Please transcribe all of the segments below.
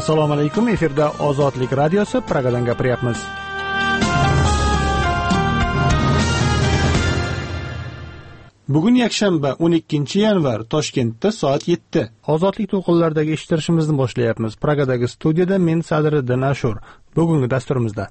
Assalomu alaykum. Efirda Ozodlik radiosi, Pragadan gapiryapmiz. Bugun yakshanba 12-yanvar, Toshkentda soat 7. Ozodlik to'lqinlaridagi eshittirishimizni boshlayapmiz. Pragadagi studiyada men Sadriddin Ashur. Bugungi dasturimizda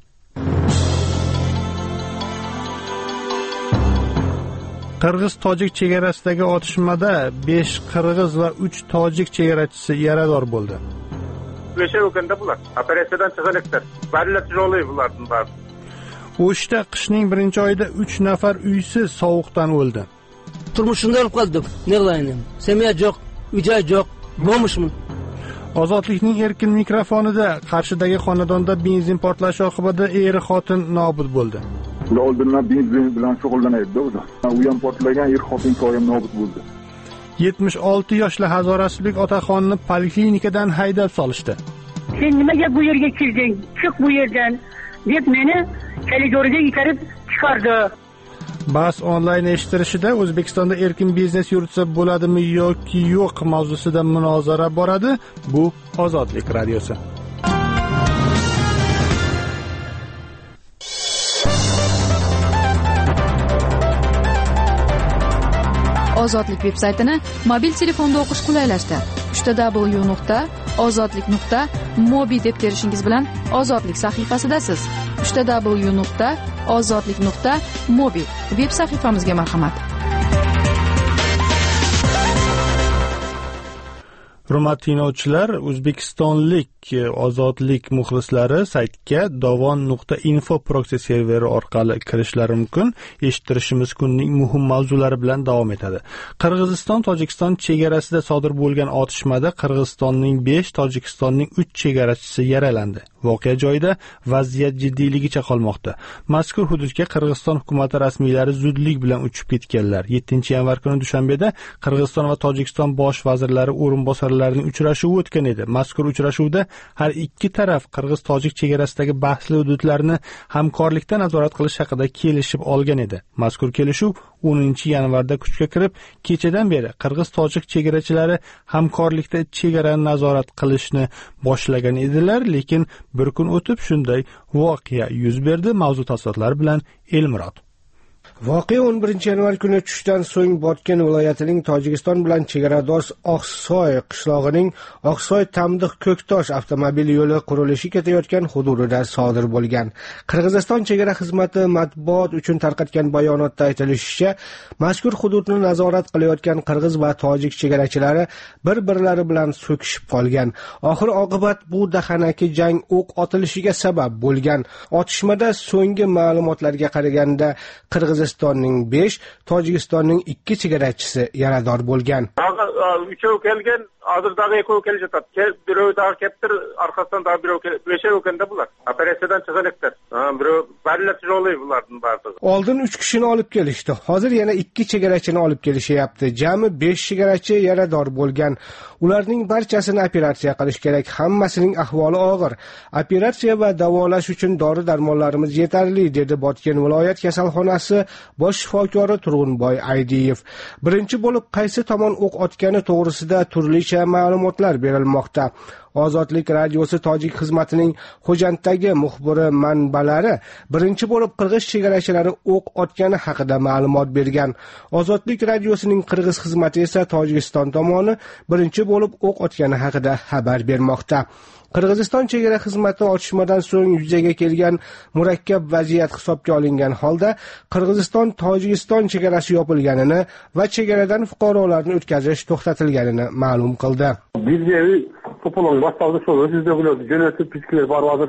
Qirg'iz-tojik chegarasidagi otishmada 5 qirg'iz va 3 tojik chegarachisi yarador bo'ldi. Beşe o'kanda bular. Operatsiyadan chiqaliklar. Barlat yo'li bularning bari. O'shda qishning 1-oyida 3 nafar uysiz sovuqdan o'ldi. Turmushimda olib qoldim. Ne qilayin? Semya yo'q, uy-joy yo'q. Bo'lmishman. Ozodlikning erkin mikrofonida Qarshidagi xonadonda benzin portlashi oqibatida eri xotin nobud bo'ldi. Oldindan benzin bilan shug'ullanaydi o'zi. U ham portlagan, er xotin ham nobud bo'ldi. 76 yoshli Hazorasibek otaxonni poliklinikadan haydab solishdi. Sen nimaga bu yerga kelding? Chiq bu yerdan deb meni koridorga itarib chiqardi. Bas onlayn eshittirishida O'zbekistonda erkin biznes yuritsa bo'ladimi yoki yo'q mavzusida munozara boradi. Bu Ozodlik radiosi. Ozodlik veb-saytini mobil telefonda o'qish qulaylashdi. www.ozodlik.mobi deb terishingiz bilan Ozodlik sahifasidasiz. www.ozodlik.mobi veb sahifamizga marhamat. Hurmatli tinglovchilar, O'zbekistonlik Ozodlik muxlislari saytga dovon.info proxy serveri orqali kirishlari mumkin. Eshittirishimiz kunning muhim mavzulari bilan davom etadi. Qirg'iziston-Tojikiston chegarasida sodir bo'lgan otishmada Qirg'izistonning 5, Tojikistonning 3 chegarachisi yaralandi. Voqea joyida vaziyat jiddiyligicha qolmoqda. Mazkur hududga Qirg'iziston hukumati rasmiylari zudlik bilan uchib ketganlar. 7-yanvar kuni Dushanbeda Qirg'iziston va Tojikiston bosh vazirlari o'rinbosarlarining uchrashuvi o'tgan edi. Mazkur uchrashuvda har ikki taraf Qirg'iz-Tojik chegarasidagi bahsli hududlarni hamkorlikda nazorat qilish haqida kelishib olgan edi. Mazkur kelishuv 10-yanvarda kuchga kirib, kechadan beri Qirg'iz-Tojik chegarachilari hamkorlikda chegarani nazorat qilishni boshlagan edilar, lekin bir kun o'tib shunday voqea yuz berdi. Mavzu tafsilotlari bilan Elmurod. Voqea 11-yanvar kuni tushdan so'ng Botken viloyatining Tojikiston bilan chegaradosh Oqsoy qishlog'ining Oqsoy-Tamdix-Ko'ktosh avtomobil yo'li qurilishi ketayotgan hududida sodir bo'lgan. Qirg'iziston chegara xizmati matbuot uchun tarqatgan bayonotda aytilishicha, mazkur hududni nazorat qilayotgan qirg'iz va tojik chegarachilari bir-birlari bilan so'kishib qolgan. Oxir-oqibat bu dahanaki jang o'q otilishiga sabab bo'lgan. Otishmada so'nggi ma'lumotlarga qaraganda Qirg'izistonning 5, Tojikistonning 2 chegarachisi yarador bo'lgan. Üçöv kelgen, hozirdaги ekov kelishadi. Birov daha keptir, arkasidan daha birov beşe o'kanda bular. Operatsiyadan chiqaliklar. Birov barlat yo'li bularning barchasi. Oldin 3 kishini olib kelishdi. Hozir yana 2 chegarachini olib kelishyapti. Jami 5 chegarachi yarador bo'lgan. Ularning barchasini operatsiya qilish kerak. Hammasining ahvoli og'ir. Operatsiya va davolash uchun dori-darmonlarimiz yetarli, dedi Botken viloyat kasalxonasi bosh shifokori Turg'unboy Aydiyev. Birinchi bo'lib qaysi tomon o'q otgani to'g'risida turlicha ma'lumotlar berilmoqda. Ozodlik radiosi tojik xizmatining Xo'janddagi muxbiri manbalari birinchi bo'lib qirg'iz chegarachilari o'q otgani haqida ma'lumot bergan. Ozodlik radiosining qirg'iz xizmati esa Tojikiston tomoni birinchi bo'lib o'q otgani haqida xabar bermoqda. Qirg'iziston chegara xizmati otishmadan so'ng yuzaga kelgan murakkab vaziyat hisobga olingan holda Qirg'iziston-Tojikiston chegarasi yopilganini va chegaradan fuqarolarni o'tkazish to'xtatilganini ma'lum qildi. Bizdevi to'polon boshlovchi shu o'zingizda bo'ladi. Jo'natib pisklar bor hozir.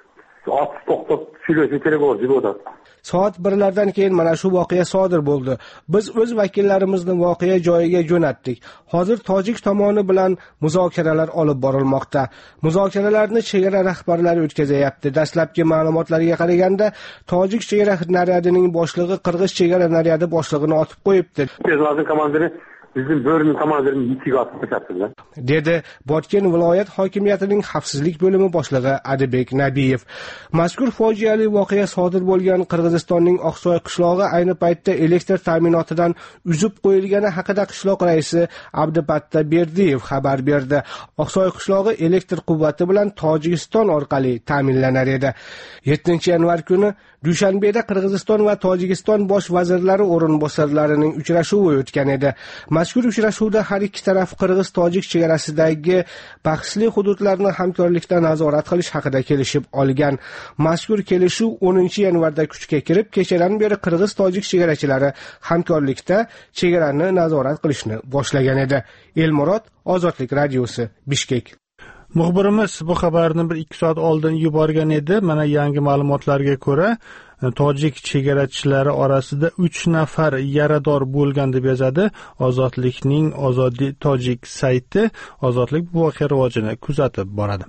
Atış to'xtab sürüshi kerak bo'ldi. Soat 1lardan keyin mana shu voqea sodir bo'ldi. Biz o'z vakillarimizni voqea joyiga jo'natdik. Hozir tojik tomoni bilan muzokaralar olib borilmoqda. Muzokaralarni chegara rahbarlari o'tkazayapti. Dastlabki ma'lumotlarga qaraganda, tojik chegara naryadining boshlig'i qirg'iz chegara naryadi boshlig'ini otib qo'yibdi. Tezvazin komandiri bizim bölümün komandirinin yitiga atib qo'yapti. dedi Botken viloyat hokimiyatining xavfsizlik bo'limi boshlig'i Adibek Nabiyev. Mazkur fojiali voqea sodir bo'lgan Qirg'izistonning Oqsoy qishlog'i ayni paytda elektr ta'minotidan uzib qo'yilgani haqida qishloq raisi Abdupatta Berdiyev xabar berdi. Oqsoy qishlog'i elektr quvvati bilan Tojikiston orqali ta'minlanar edi. 7-yanvar kuni Dushanbeda Qirg'iziston va Tojikiston bosh vazirlari o'rinbosarlarining uchrashuvi o'tgan edi. Mazkur uchrashuvda har ikki taraf Qirg'iz-Tojik chegarasidagi bahsli hududlarni hamkorlikda nazorat qilish haqida kelishib olgan. Mazkur kelishuv 10-yanvarda kuchga kirib, kechadan beri Qirg'iz-Tojik chegarachilari hamkorlikda chegarani nazorat qilishni boshlagan edi. Elmurod, Ozodlik radiosi, Bishkek. Muxbirimiz bu xabarni 1-2 soat oldin yuborgan edi. Mana yangi ma'lumotlarga ko'ra, tojik chegarachilari orasida 3 nafar yarador bo'lgan deb yozadi Ozodlikning Ozodiy tojik sayti. Ozodlik bu voqea rivojini kuzatib boradi.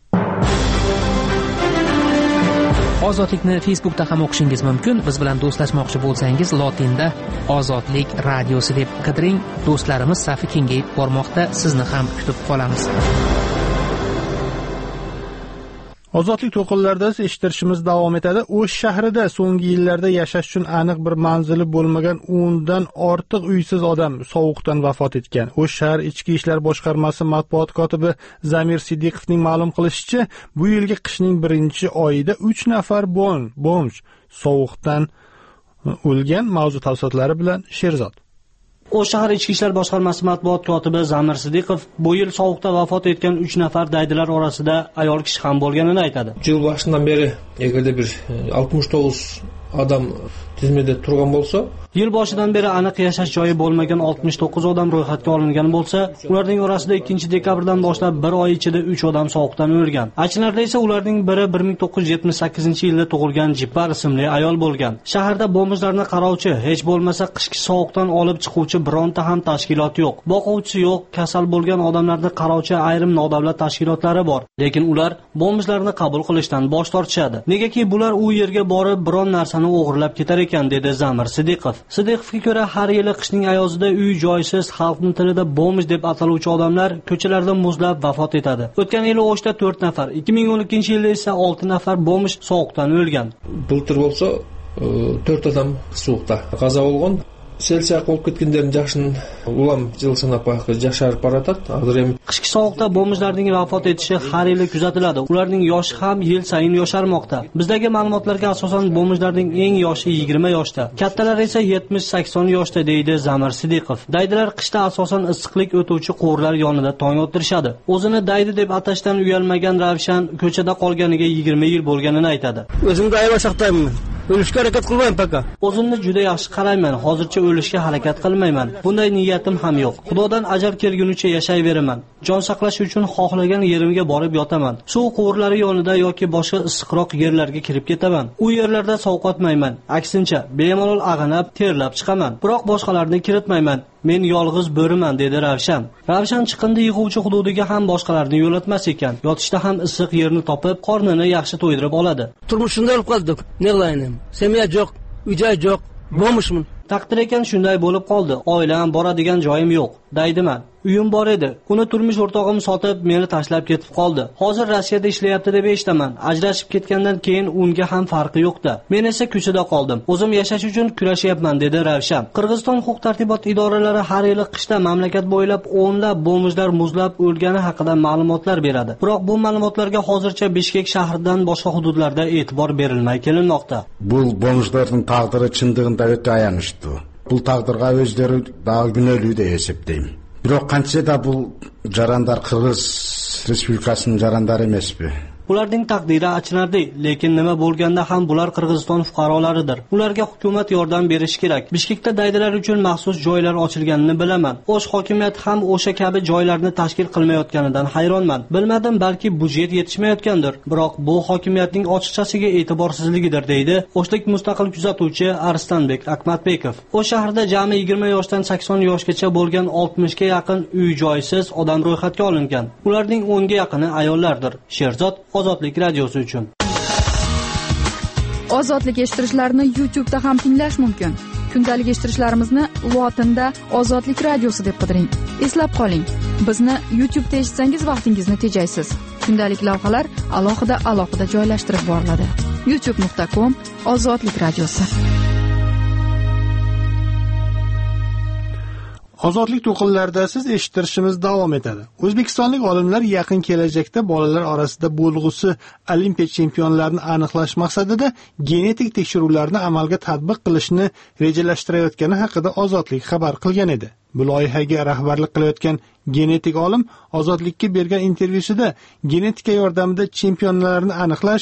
Ozodlikni Facebookda ham o'qishingiz mumkin. Biz bilan do'stlashmoqchi bo'lsangiz, lotinda Ozodlik radiosi deb qidiring. Do'stlarimiz safi kengayib bormoqda. Sizni ham kutib qolamiz. Ozodlik to'lqinlarida eshittirishimiz davom etadi. O'sh shahrida so'nggi yillarda yashash uchun aniq bir manzili bo'lmagan 10 dan ortiq uysiz odam sovuqdan vafot etgan. O'sh shahar Ichki ishlar boshqarmasi matbuot kotibi Zamir Sidiqovning ma'lum qilishicha, bu yilgi qishning 1-oyida 3 nafar bomj sovuqdan o'lgan. Mavzu tafsilotlari bilan Sherzod. O'sh shahar Ichki ishlar boshqarmasi matbuot kotibi Zamir Sidiqov bu yil sovuqda vafot etgan 3 nafar daydilar orasida ayol kishi ham bo'lganini aytadi. Yil boshidan beri agarda bir 69 odam tizimda turgan bo'lsa, yil boshidan beri aniq yashash joyi bo'lmagan 69 odam ro'yxatga olingan bo'lsa, ularning orasida 2-dekabrdan boshlab 1 oy ichida 3 odam sovuqdan o'lgan. Achinarli esa ularning biri 1978-yilda tug'ilgan Jipar ismli ayol bo'lgan. Shaharda bomjlarni qarovchi, hech bo'lmasa qishki sovuqdan olib chiquvchi bironta ham tashkilot yo'q. Boquvchisi yo'q, kasal bo'lgan odamlarni qarovchi ayrim nodavlat tashkilotlari bor, lekin ular bomjlarni qabul qilishdan bosh tortishadi. Negaki bular u yerga borib biron narsani o'g'irlab ketar ekan, dedi Zamir Sidiqov. Sidiqovga ko'ra, har yili qishning ayozida uy joysiz, xalqning tilida bomj deb ataluvchi odamlar ko'chalarda muzlab vafot etadi. O'tgan yili O'shda 4 nafar, 2012-yilda esa 6 nafar bomj sovuqdan o'lgan. Bultur bo'lsa 4 odam sovuqda qazo bo'lgan. Selsiya qolib ketganlarning jashin ulam jil sanab jasharib boratadi. Qishki sovuqda bomjlarning vafot etishi har yili kuzatiladi. Ularning yoshi ham yil sayin yosharmoqda. Bizdagi ma'lumotlarga asosan bomjlarning eng yoshi 20 yoshda, kattalar esa 70-80 yoshda, deydi Zamir Sidiqov. Daydilar qishda asosan issiqlik o'tuvchi quvurlar yonida tong ottirishadi. O'zini daydi deb atashdan uyalmagan Ravshan ko'chada qolganiga 20 yil bo'lganini aytadi. O'zimga ayva saqtayman. O'lishga harakat qilmayman paka. O'zimni juda yaxshi qarayman. Hozircha o'lishga harakat qilmayman. Bunday niyatim ham yo'q. Xudodan ajal kelgunicha yashayveraman. Jon saqlash uchun xohlagan yerimga borib yotaman. Suv quvurlari yonida yoki boshqa issiqroq yerlarga kirib ketaman. U yerlarda sovqotmayman. Aksincha, bemalol ag'anab, terlab chiqaman. Biroq boshqalarni kiritmayman. Men yolg'iz bo'riman, dedi Ravshan. Ravshan chiqindi yig'uvchi hududiga ham boshqalarni yo'latmas ekan. Yotishda ham issiq yerni topib, qornini yaxshi to'ydirib oladi. Turmushimda olib qoldik. Ne qilayman? Semya yo'q, uy-joy yo'q. Bo'lmishman. Taqdir ekan shunday bo'lib qoldi. Oilam, boradigan joyim yo'q. Daydiman. Uyim bor edi. Uni turmush o'rtog'im sotib, meni tashlab ketib qoldi. Hozir Rossiyada ishlayapti deb eshitaman. Ajrashib ketgandan keyin unga ham farqi yo'qda. Men esa ko'chada qoldim. O'zim yashash uchun kurashyapman, dedi Ravshan. Qirg'iziston huquq-tartibot idoralari har yili qishda mamlakat bo'ylab o'nlab bomjlar muzlab o'lgani haqida ma'lumotlar beradi. Biroq bu ma'lumotlarga hozircha Bishkek shahridan boshqa hududlarda e'tibor berilmay kelinmoqda. Bu bomjlarning taqdiri chindig'ida o'ta ayanchli. Bu taqdirga o'zlari dag'i günölü deb esepteyim. Biroq qanchada bu jaranlar Qirg'iz Respublikasining jarandari emasmi? Ularning taqdiri achinarli, lekin nima bo'lganda ham bular Qirg'iziston fuqarolaridir. Ularga hukumat yordam berishi kerak. Bishkekda daydilar uchun maxsus joylar ochilganini bilaman. O'sh hokimiyati ham o'sha kabi joylarni tashkil qilmayotganidan hayronman. Bilmadim, balki budjet yetishmayotgandir. Biroq bu hokimiyatning ochiqchasiga e'tiborsizligidir, deydi O'shlik mustaqil kuzatuvchi Arstanbek Akmatbekov. O'sh shahrida jami 20 yoshdan 80 yoshgacha bo'lgan 60 ga yaqin uy joysiz odam ro'yxatga olingan. Ularning 10 ga yaqini ayollardir. Sherzod, Ozodlik radiosi uchun. Ozodlik eshittirishlarini YouTube'da ham tinglash mumkin. Kundalik eshittirishlarimizni lotinda Ozodlik radiosi deb qidiring. Eslab qoling. Bizni YouTube'da eshitsangiz vaqtingizni tejaysiz. Kundalik lavhalar alohida joylashtirib boriladi. youtube.com/ozodlik radiosi. Ozodlik to'qinlarida siz eshittirishimiz davom etadi. O'zbekistonlik olimlar yaqin kelajakda bolalar orasida bo'lg'usi olimpiya chempionlarini aniqlash maqsadida genetik tekshiruvlarni amalga tatbiq qilishni rejalashtirayotgani haqida Ozodlik xabar qilgan edi. Bu loyihaga rahbarlik qilayotgan genetik olim Ozodlikka bergan intervyusida genetika yordamida chempionlarni aniqlash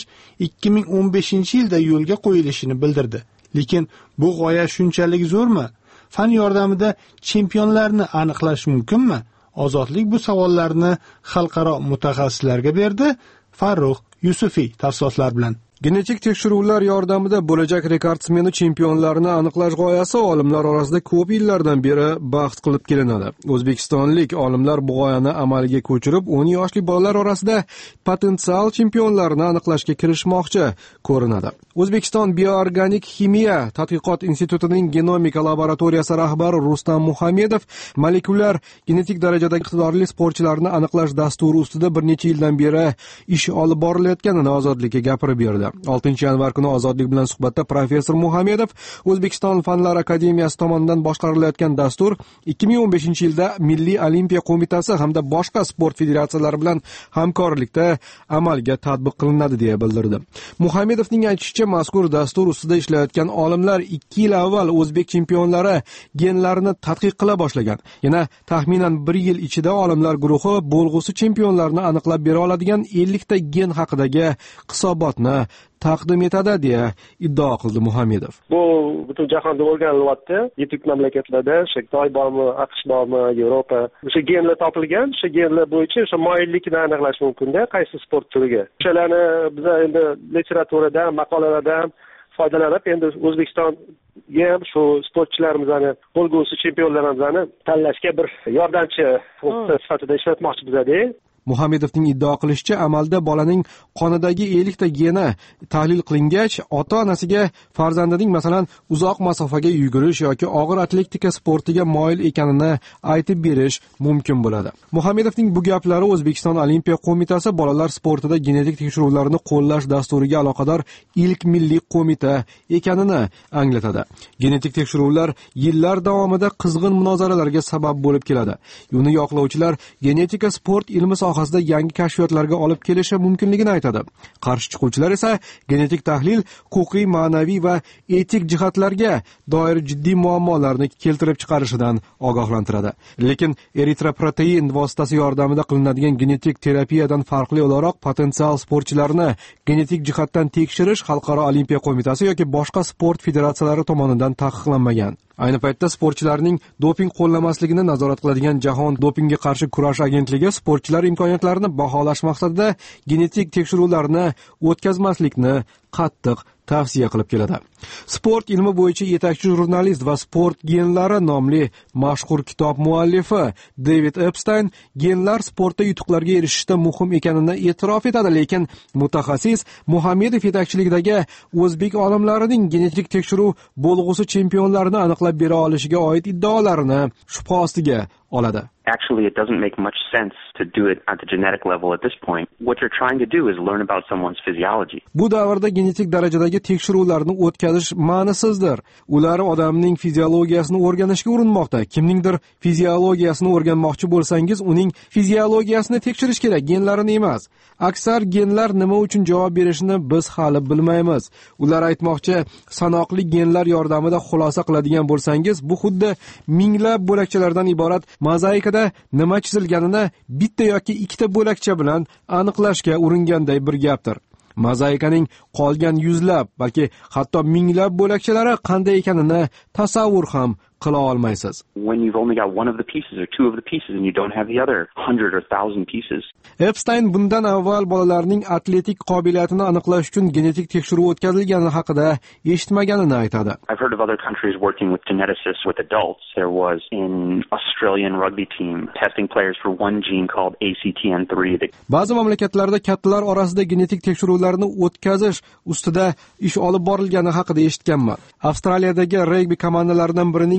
2015-yilda yo'lga qo'yilishini bildirdi. Lekin bu g'oya shunchalik zo'rmi? Fan yordamida chempionlarni aniqlash mumkinmi? Ozodlik bu savollarni xalqaro mutaxassislarga berdi. Farruh Yusufiy tafsilotlar bilan. Genetik tekshiruvlar yordamida bo'lajak rekordsmeni chempionlarni aniqlash g'oyasi olimlar orasida ko'p yillardan beri bahs qilib kelinadi. O'zbekistonlik olimlar bu g'oyani amalga ko'chirib, 10 yoshli bolalar orasida potensial chempionlarni aniqlashga kirishmoqchi ko'rinadi. O'zbekiston bioorganik ximiya tadqiqot institutining genomika laboratoriyasi rahbari Rustam Muhamedov molekulyar genetik darajadagi iqtidorli sportchilarni aniqlash dasturi ustida bir necha yildan beri ish olib borilayotganini Ozodlikka gapirib berdi. 6-yanvar kuni Ozodlik bilan suhbatda professor Muhamedov O'zbekiston Fanlar akademiyasi tomonidan boshqarilayotgan dastur 2015-yilda Milliy olimpiya qo'mitasi hamda boshqa sport federatsiyalari bilan hamkorlikda amalga tatbiq qilinadi deya bildirdi. Muhamedovning aytishicha, mazkur dastur ustida ishlayotgan olimlar 2 yil avval o'zbek chempionlari genlarini tadqiq qila boshlagan. Yana taxminan 1 yil ichida olimlar guruhi bo'lg'usi chempionlarni aniqlab bera oladigan 50 ta gen haqidagi hisobotni taqdim etadi deya iddao qildi Muhamedov. Bu butun jahonda o'rganilyapti. Yetuk mamlakatlarda, Xitoy bormi, AQSh bormi, Yevropa. O'sha genlar topilgan, o'sha genlar bo'yicha o'sha moyillikni aniqlash mumkin-da, qaysi sport turiga. O'shalarni biz endi literaturada, maqolalarda foydalanib, endi O'zbekistonga ham shu sportchilarimizni, bo'lg'usi chempionlarimizni tanlashga bir yordamchi sifatida ishlatmoqchi bizada. Muhamedovning iddao qilishicha, amalda bolaning qonidagi 50 ta geni tahlil qilingach, ota-onasiga farzandining masalan uzoq masofaga yugurish yoki og'ir atletika sportiga moyil ekanini aytib berish mumkin bo'ladi. Muhamedovning bu gaplari O'zbekiston Olimpiya qo'mitasi bolalar sportida genetik tekshiruvlarni qo'llash dasturiga aloqador ilk milliy qo'mita ekanini anglatadi. Genetik tekshiruvlar yillar davomida qizg'in munozaralarga sabab bo'lib keladi. Uni yoqlovchilar genetika sport ilmi sohasida yangi kashfiyotlarga olib kelishi mumkinligini aytadi. Qarshi chiquvchilar esa genetik tahlil huquqiy, ma'naviy va etik jihatlarga doir jiddiy muammolarni keltirib chiqarishidan ogohlantiradi. Lekin eritroprotein vositasi yordamida qilinadigan genetik terapiyadan farqli o'laroq potensial sportchilarni genetik jihatdan tekshirish Xalqaro olimpiya qo'mitasi yoki boshqa sport federatsiyalari tomonidan taqiqlanmagan. Ayni paytda sportchilarning doping qo'llamasligini nazorat qiladigan Jahon dopingga qarshi kurash agentligi sportchilar imkoniyatlarini baholash maqsadida genetik tekshiruvlarni o'tkazmaslikni qattiq tavsiya qilib keladi. Sport ilmi bo'yicha yetakchi jurnalist va Sport genlari nomli mashhur kitob muallifi David Epstein genlar sportda yutuqlarga erishishda muhim ekanini e'tirof etadi, lekin mutaxassis Muhamedov yetakchiligidagi o'zbek olimlarining genetik tekshiruv bo'lg'usi chempionlarini aniqlab bera olishiga oid iddaolarini shubha ostiga oladi. Actually, it doesn't make much sense to do it at the genetic level at this point. What you're trying to do is learn about someone's physiology. Bu davrda genetik darajadagi tekshiruvlarni o'tkazish ma'nisizdir. Ular odamning fiziologiyasini o'rganishga urinmoqda. Kimningdir fiziologiyasini o'rganmoqchi bo'lsangiz, uning fiziologiyasini tekshirish kerak, genlarini emas. Aksar genlar nima uchun javob berishini biz hali bilmaymiz. Ular aytmoqchi, sanoqli genlar yordamida xulosa qiladigan bo'lsangiz, bu xuddi minglab bo'lakchalardan iborat mozaikada nima chizilganini bitta yoki ikkita bo'lakcha bilan aniqlashga uringanday bir gapdir. Mozaikaning qolgan yuzlab, balki hatto minglab bo'lakchalari qanday ekanini tasavvur ham qila olmaysiz. When you've only got one of the pieces or two of the pieces and you don't have the other 100 or 1000 pieces. Epstein bundan avval bolalarning atletik qobiliyatini aniqlash uchun genetik tekshiruv o'tkazilgani haqida eshitmaganini aytadi. I've heard of other countries working with geneticists with adults. There was an Australian rugby team testing players for one gene called ACTN3. Ba'zi mamlakatlarda kattalar orasida genetik tekshiruvlarni o'tkazish ustida ish olib borilgani haqida eshitganman. Avstraliyadagi regbi komandalaridan birining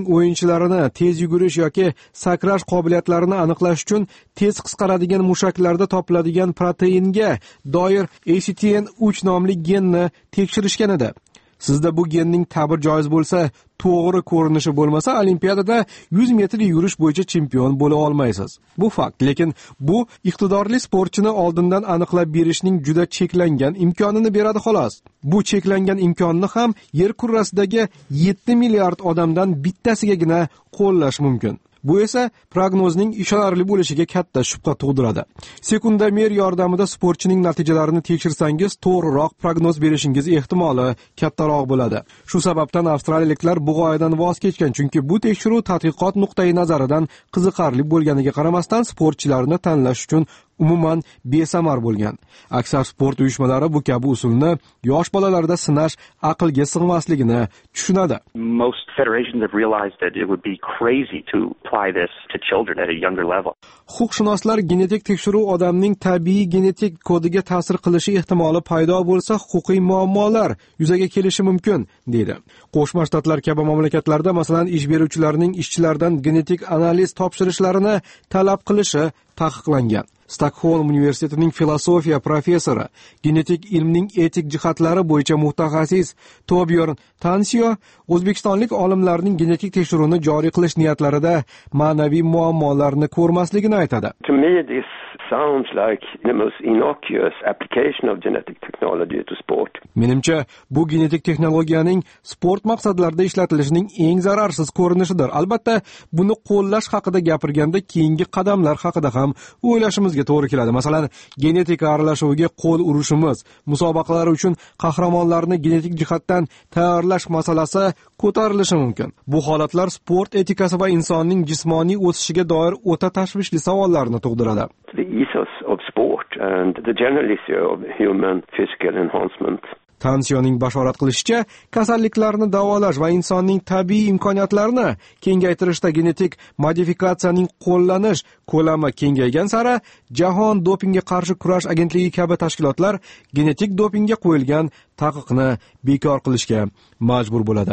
o'yinchilarini tez yugurish yoki sakrash qobiliyatlarini aniqlash uchun tez qisqaradigan mushaklarda topiladigan proteinga doir ACTN3 nomli genni tekshirishgan edi. Sizda bu genning ta'bir joiz bo'lsa, to'g'ri ko'rinishi bo'lmasa, olimpiadada 100 metr yugurish bo'yicha chempion bo'la olmaysiz. Bu fakt, lekin bu iqtidorli sportchini oldindan aniqlab berishning juda cheklangan imkonini beradi xolos. Bu cheklangan imkonni ham yer kurrasidagi 7 milliard odamdan bittasigagina qo'llash mumkin. Bu esa prognozning ishonarli bo'lishiga katta shubha tug'diradi. Sekundomer yordamida sportchining natijalarini tekshirsangiz, to'g'riroq prognoz berishingiz ehtimoli kattaroq bo'ladi. Shu sababdan avstraliyaliklar bu g'oyadan voz kechgan, chunki bu tekshiruv tadqiqot nuqtai nazaridan qiziqarli bo'lganiga qaramasdan sportchilarni tanlash uchun umuman besamar bo'lgan. Aksar sport uyushmalari bu kabi usulni yosh bolalarda sinash aqlga sig'masligini tushunadi. Most federations have realized that it would be crazy to apply this to children at a younger level. Huquqshunoslar genetik tekshiruv odamning tabiiy genetik kodiga ta'sir qilishi ehtimoli paydo bo'lsa, huquqiy muammolar yuzaga kelishi mumkin, deydi. Qo'shma Shtatlar kabi mamlakatlarda, masalan, ish beruvchilarning ishchilardan genetik analiz topshirishlarini talab qilishi taqiqlangan. Stockholm universitetining filosofiya professori, genetik ilmning etik jihatlari bo'yicha mutaxassis Torbjörn Tansio o'zbekistonlik olimlarning genetik tekshiruvni joriy qilish niyatlarida ma'naviy muammolarni ko'rmasligini aytadi. To me this sounds like the most innocuous application of genetic technology to sport. Menimcha, bu genetik texnologiyaning sport maqsadlarida ishlatilishining eng zararsiz ko'rinishidir. Albatta, buni qo'llash haqida gapirganda keyingi qadamlar haqida ham o'ylashimizga to'g'ri keladi. Masalan, genetika aralashuviga qo'l urishimiz, musobaqalar uchun qahramonlarni genetik jihatdan tayyorlash masalasi ko'tarilishi mumkin. Bu holatlar sport etikasi va insonning jismoniy o'sishiga doir o'ta tashvishli savollarni tug'diradi. The ethos of sport and the general issue of human physical enhancement. Tansiyoning bashorat qilishicha, kasalliklarni davolash va insonning tabiiy imkoniyatlarini kengaytirishda genetik modifikatsiyaning qo'llanish ko'lami kengaygan sari Jahon dopingga qarshi kurash agentligi kabi tashkilotlar genetik dopingga qo'yilgan taqiqni bekor qilishga majbur bo'ladi.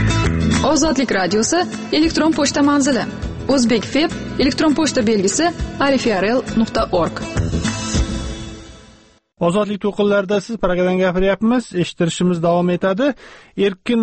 Ozodlik radiosi elektron pochta manzili: O'zbekfeb elektron pochta belgisi alifrl.org. Ozodlik to'qinlarida siz programmadan gapiryapmiz, eshittirishimiz davom etadi. Erkin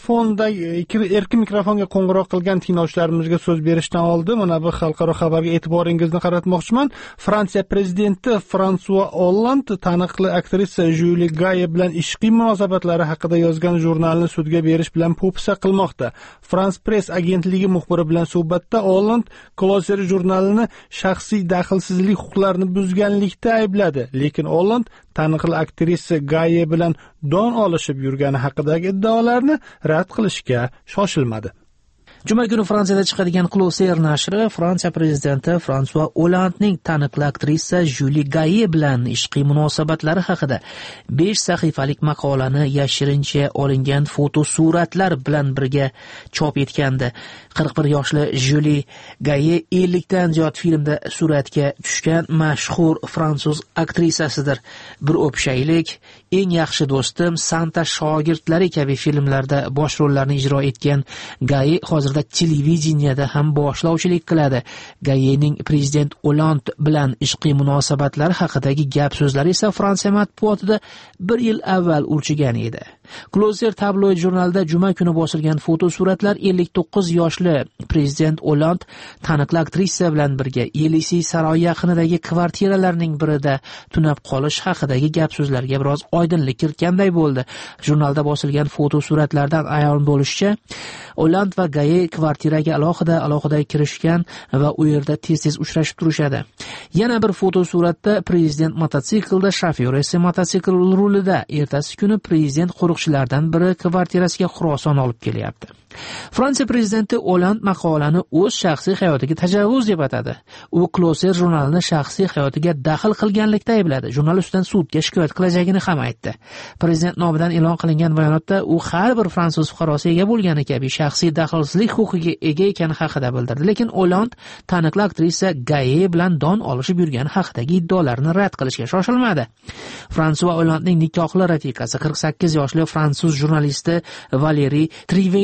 mikrofonga qo'ng'iroq qilgan tinglovchilarimizga so'z berishdan oldin mana bu xalqaro xabarga e'tiboringizni qaratmoqchiman. Fransiya prezidenti Fransua Olland taniqli aktrisa Julie Gaye bilan ishqiy munosabatlari haqida yozgan jurnalni sudga berish bilan po'pisa qilmoqda. France Press agentligi muxbiri bilan suhbatda Olland Closer jurnalini shaxsiy daxlsizlik huquqlarini buzganlikda aybladi, lekin Olland taniqli aktrisa Gaye bilan don olishib yurgani haqidagi iddaolarni rad qilishga shoshilmadi. Juma kuni Fransiyada chiqadigan Closer nashri Fransiya prezidenti Fransua Ollandning taniqli aktrisa Julie Gaye bilan ishqiy munosabatlari haqida 5 sahifalik maqolani yashirincha olingan fotosuratlar bilan birga chop etgandi. 41 yoshli Julie Gaye 50 dan ziyod filmda suratga tushgan mashhur fransuz aktrisasidir. Bir o'pishaylik, eng yaxshi do'stim, Santa shogirdlari kabi filmlarda bosh rollarni ijro etgan Gaye hozirda televideniyada ham boshlovchilik qiladi. Gayening prezident Olland bilan ishqiy munosabatlari haqidagi gap so'zlari esa Fransiya matbuotida 1 yil avval urchigan edi. Closer tabloid jurnalida juma kuni bosilgan fotosuratlar 59 yoshli prezident Olland taniqli aktrisa bilan birga Elisi saroyi yaqinidagi kvartiralarning birida tunab qolish haqidagi gap so'zlarga biroz oydinlik kiritganday bo'ldi. Jurnalda bosilgan fotosuratlardan ayon bo'lishicha, Olland va Gaye kvartiraga alohida kirishgan va u yerda tez-tez uchrashib turishadi. Yana bir fotosuratda prezident mototsiklda, shofyor esa mototsikl rulida. Ertasi kuni prezident qo'riqchilardan biri kvartirasiga xuroson olib kelyapti. Fransiya prezidenti Olland maqolani o'z shaxsiy hayotiga tajovuz deb atadi. U Closer jurnalini shaxsiy hayotiga daxl qilganlikda aybladi. Jurnal ustidan sudga shikoyat qilajagini ham aytdi. Prezident nomidan e'lon qilingan bayonotda u har bir fransuz fuqarosi ega bo'lgani kabi shaxsiy daxlsizlik huquqiga ega ekani haqida bildirdi. Lekin Olland taniqli aktrisa Gaye bilan don olishib yurgani haqidagi iddaolarni rad qilishga shoshilmadi. Fransua Ollandning nikohli rafiqasi 48 yoshli fransuz jurnalisti Valérie Trivelier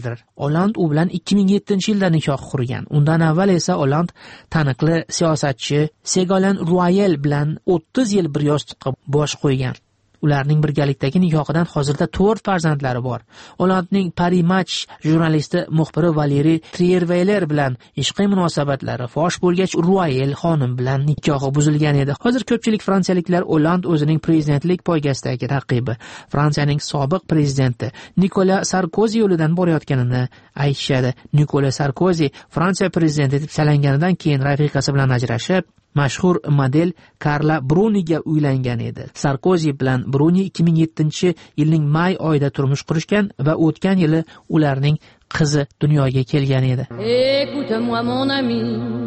Milliarder. Olland u bilan 2007-yilda nikoh qurgan. Undan avval esa Olland taniqli siyosatchi Ségolène Royal bilan 30 yil bir yostiqqa bosh qo'ygan. Ularning birgalikdagi nikohidan hozirda 4 farzandlari bor. Ollandning Paris Match jurnalisti muxbiri Valérie Trierweiler bilan ishqiy munosabatlari fosh bo'lgach, Royal xonim bilan nikohi buzilgan edi. Hozir ko'pchilik fransiyaliklar Olland o'zining prezidentlik poygasidagi raqibi, Fransiyaning sobiq prezidenti Nicolas Sarkozy yo'lidan borayotganini aytishadi. Nicolas Sarkozy Fransiya prezidenti etib saylanganidan keyin rafiqasi bilan ajrashib, mashhur model Carla Bruniga uylangan edi. Sarkozy bilan Bruni 2007-yilning may oyida turmush qurishgan va o'tgan yili ularning qizi dunyoga kelgan edi. Écoute-moi mon ami,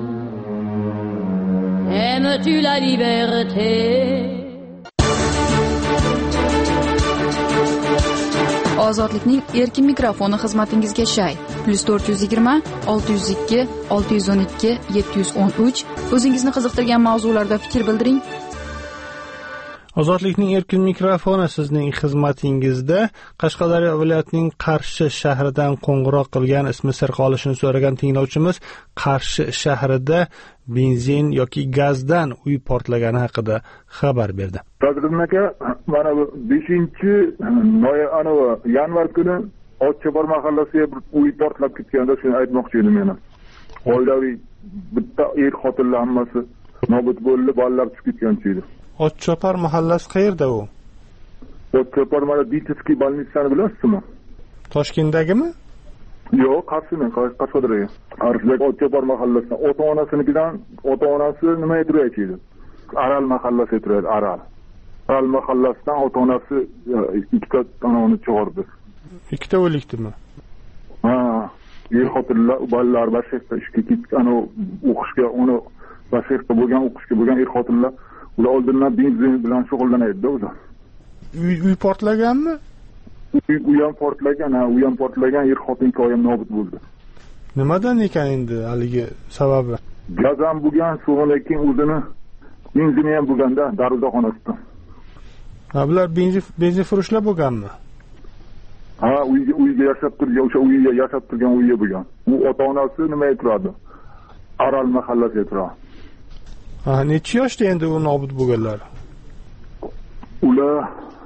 aimes-tu la liberté? Ozodlikning erkin mikrofoni xizmatingizga shay. +420 602 612 713. O'zingizni qiziqtirgan mavzularda fikr bildiring. Ozodlikning erkin mikrofoni sizning xizmatingizda. Qashqadaryo viloyatining Qarshi shahridan qo'ng'iroq qilgan, ismi sir qolishini so'ragan tinglovchimiz Qarshi shahrida benzin yoki gazdan uy portlagani haqida xabar berdi. Tadrim aka, mana bu 5-yanvar kuni Otchopar mahallasiga bir uy portlab ketganda shuni aytmoqchi edim men. Oilaviy bitta xotinlar hammasi nobud bo'ldi, bolalar chiqib ketgan edi. Otchopar mahallasi qayerda u? Otchopar mana Ditskiy больницani bilasizmi? Toshkentdagimi? Yo'q, Qashqadaryo. Qarshilik Otchopar mahallasidan ota-onasi nima aytayotdi? Aral mahallasi turadi, Aral. Aral mahallasidan ota-onasi ikkita onani chig'ardi. Ikkita o'likdimi? Ha, xotinlar, bolalar bashaqda ishga ketgan, o'qishga, uni bashaqda bo'lgan, o'qishga bo'lgan xotinlar ular oldindan benzin bilan shug'ullanaydi o'zi. Uy portlaganmi? Uy ham portlagan, xotin ko'yam nobud bo'ldi. Nimadan ekan endi haligi sababi? Gaz ham bo'lgan, so'ndan keyin o'zini benzin ham bo'lganda darvozaxonasida. Ha, bular benzin furushlar bo'lganmi? Ha, uyga yashab turgan uyga bo'lgan. U ota-onasi nima aytadi? Aral mahallasiga turadi. Ha, necha yoshda endi u nobud bo'lganlar? Ular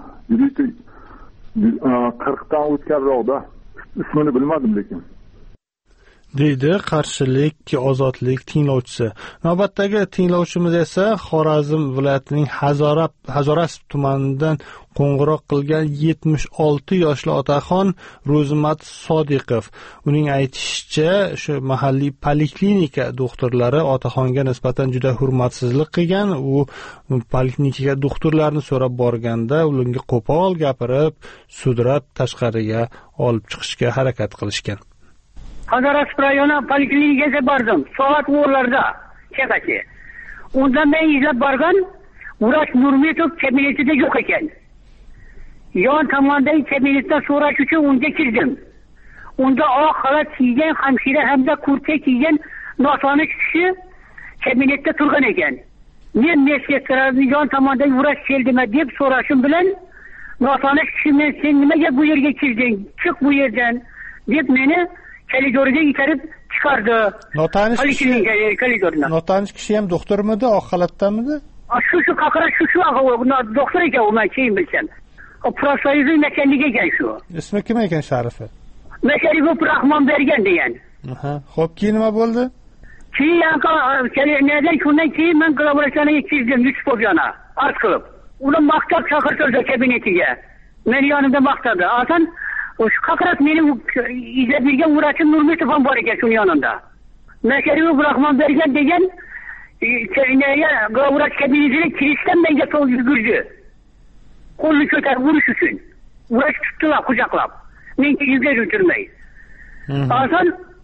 40dan o'tganroqda, ismini bilmadim lekin. Deydi Qarshilik ozodlik tinglovchisi. Navbatdagi tinglovchimiz esa Xorazm viloyatining Hazorasp tumanidan qo'ng'iroq qilgan 76 yoshli otaxon Ro'zimat Sodiqov. Uning aytishicha, shu mahalliy poliklinika doktorlari otaxonga nisbatan juda hurmatsizlik qilgan. U poliklinikaga doktorlarni so'rab borganda, ularga qo'pol gapirib, sudrab tashqariga olib chiqishga harakat qilishgan. Hazorasp rayoni poliklinikaga bordim. Soat 10:00larda kechasi. Undan men izlab borgan Murod Nurmetov kabinetida yo'q ekan. Yon tomondagi kabinetdan so'rash uchun unga kirdim. Unda oq xalat kiygan hamshira hamda kurtka kiygan nosonish kishi kabinetda turgan ekan. Men meskestraning yon tomondagi vrach keldimi deb so'rashim bilan nosonish kishi men sen nimaga bu yerga kirding? Chiq bu yerdan deb meni koridorga itarib chiqardi. Notanish kishi ham doktormidi, oq xalatdamidi? Shu qaqira shu doktor ekan, u men keyin bilsam. Profsoyuz mekanlik ekan shu. Ismi kim ekan sharifi? Mekanlik Rahmon bergan degan. Xo'p, keyin nima bo'ldi? Keyin shundan keyin men laboratoriyaga kirdim, Yusupov yana arz qilib. Uni maqtab chaqirtirdi kabinetiga. Meni yonimda maqtadi. Asan shu qaqrat meni izlab yurgan vrachim Nurmetov ham bor ekan shu yonimda. Mekanlik Rahmon bergan degan vrach kabinetiga kirishdan menga to'g'ri yugurdi. Qo'lni ko'tarib urish uchun. Vrach tutdilar quchoqlab. Menga yugurib o'tirmay. Asan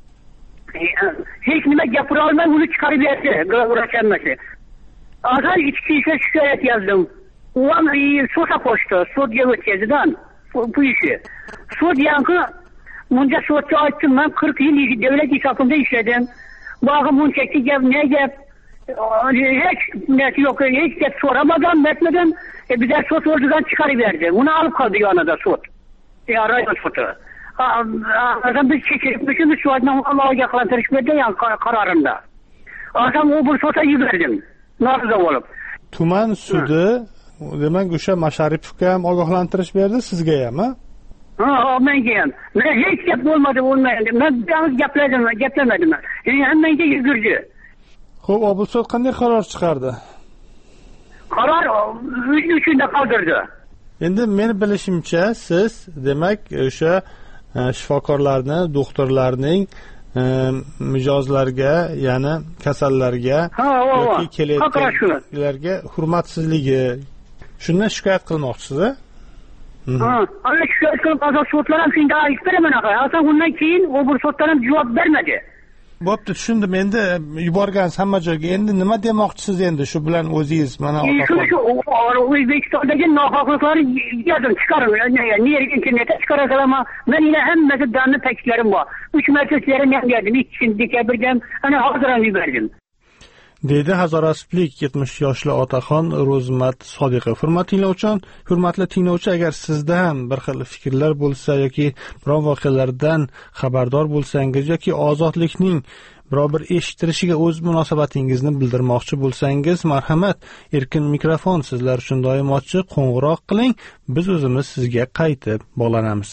hech nima gapira olmay uni chiqarib berdi, vrach hammasi. Asan ichki ishlar shikoyat yozdim. U ham sudga qo'shdi, sudga o'tkazdidan bu ishi. Sud yangi bunga sudga aytdim, men 40 yil davlat hisobida ishladim. Bog'i bunchaki gap ne gap? Hech narsa yo'q, hech gap so'ramadan, bizlar sud oldidan chiqarib berdi. Uni olib qoldi yonida sud. Rayon sudi. biz çekilmişimiz şu adına ogohlantirish berdi yani qarorunda. Adam o bir sota yubordim. Norozi bo'lib. Tuman sudi demak o'sha Masharipovga ham ogohlantirish berdi, sizga ham, ha? Menga ham. Men hech gap bo'lmadi, bo'lmaydi. Men gaplarmadim. Hammaga yugurdi. Xo'p, oblsud qanday qaror chiqardi? Qaror uchunda qoldirdi. Endi meni bilishimcha, siz demak o'sha shifokorlarni, doktorlarning mijozlarga, ya'ni kasallarga yoki kelayotganlarga hurmatsizligi shundan shikoyat qilmoqchisiz-a? Ana shikoyat qilib azob sudlar ham shunday aytib beraman aka. Aslida undan keyin u bir sudlar ham javob bermadi. Bo'pti, tushundim. Endi yuborgansiz hamma joyga. Endi nima demoqchisiz endi shu bilan o'zingiz mana shu O'zbekistondagi nohaqliklarni yozib chiqarib, nerga internetga chiqaraman. Men yana hammasi danni ta'kidlarim bor. 3 marta sizlarga ham berdim. 2 dekabrda ham ana hozir ham yubordim. Deydi Hazorasiplik 70 yoshli otaxon Ro'zmat Sodiqov. Hurmatli tinglovchi, agar sizda ham bir xil fikrlar bo'lsa yoki biror voqealardan xabardor bo'lsangiz yoki ozodlikning biror bir eshittirishiga o'z munosabatingizni bildirmoqchi bo'lsangiz, marhamat, erkin mikrofon sizlar uchun doim ochiq, qo'ng'iroq qiling, biz o'zimiz sizga qaytib bog'lanamiz.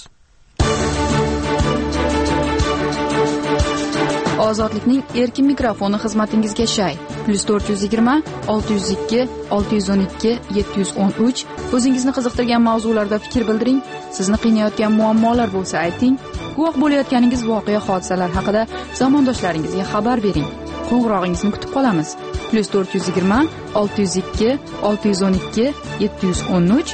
Ozodlikning erkin mikrofoni xizmatingizga shay. +420 602 612 713. O'zingizni qiziqtirgan mavzularda fikr bildiring. Sizni qiynayotgan muammolar bo'lsa ayting. Guvoh bo'layotganingiz voqea hodisalar haqida zamondoshlaringizga xabar bering. Qo'ng'irog'ingizni kutib qolamiz. +420 602 612 713.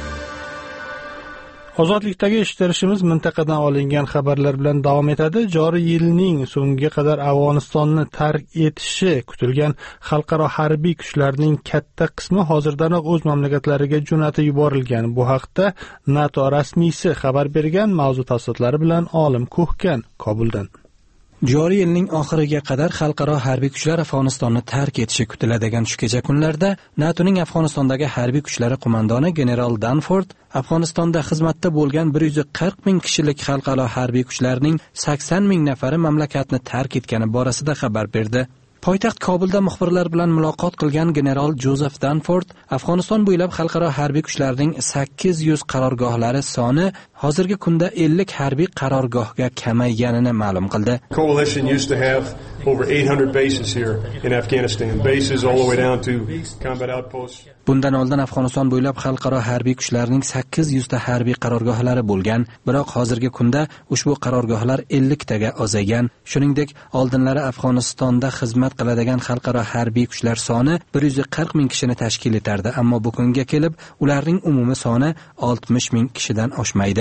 Ozodlikdagi eshittirishimiz mintaqadan olingan xabarlar bilan davom etadi. Joriy yilning so'ngiga qadar Afg'onistonni tark etishi kutilgan xalqaro harbiy kuchlarning katta qismi hozirdanoq o'z mamlakatlariga jo'natib yuborilgan. Bu haqda NATO rasmiysi xabar bergan. Mavzu tafsilotlari bilan Olim Ko'hkan Kobuldan. Joriy yilning oxiriga qadar xalqaro harbiy kuchlar Afg'onistonni tark etishi kutiladigan shu kecha kunlarda NATOning Afg'onistondagi harbiy kuchlari qo'mondoni general Danford Afg'onistonda xizmatda bo'lgan 140 ming kishilik xalqaro harbiy kuchlarning 80 ming nafari mamlakatni tark etgani borasida xabar berdi. Poytaxt Kobulda muxbirlar bilan muloqot qilgan general Jozef Danford Afg'oniston bo'ylab xalqaro harbiy kuchlarning 800 qarorgohlari soni hozirgi kunda 50 harbiy qarorgohga kamayganini ma'lum qildi. Coalition used to have over 800 bases here in Afghanistan, bases all the way down to combat outposts. Bundan oldin Afg'oniston bo'ylab xalqaro harbiy kuchlarning 800 ta harbiy qarorgohlari bo'lgan, biroq hozirgi kunda ushbu qarorgohlar 50 taga ozaygan. Shuningdek, oldinlari Afg'onistonda xizmat qiladigan xalqaro harbiy kuchlar soni 140 ming kishini tashkil etardi, ammo bugunga kelib ularning umumiy soni 60 ming kishidan oshmaydi.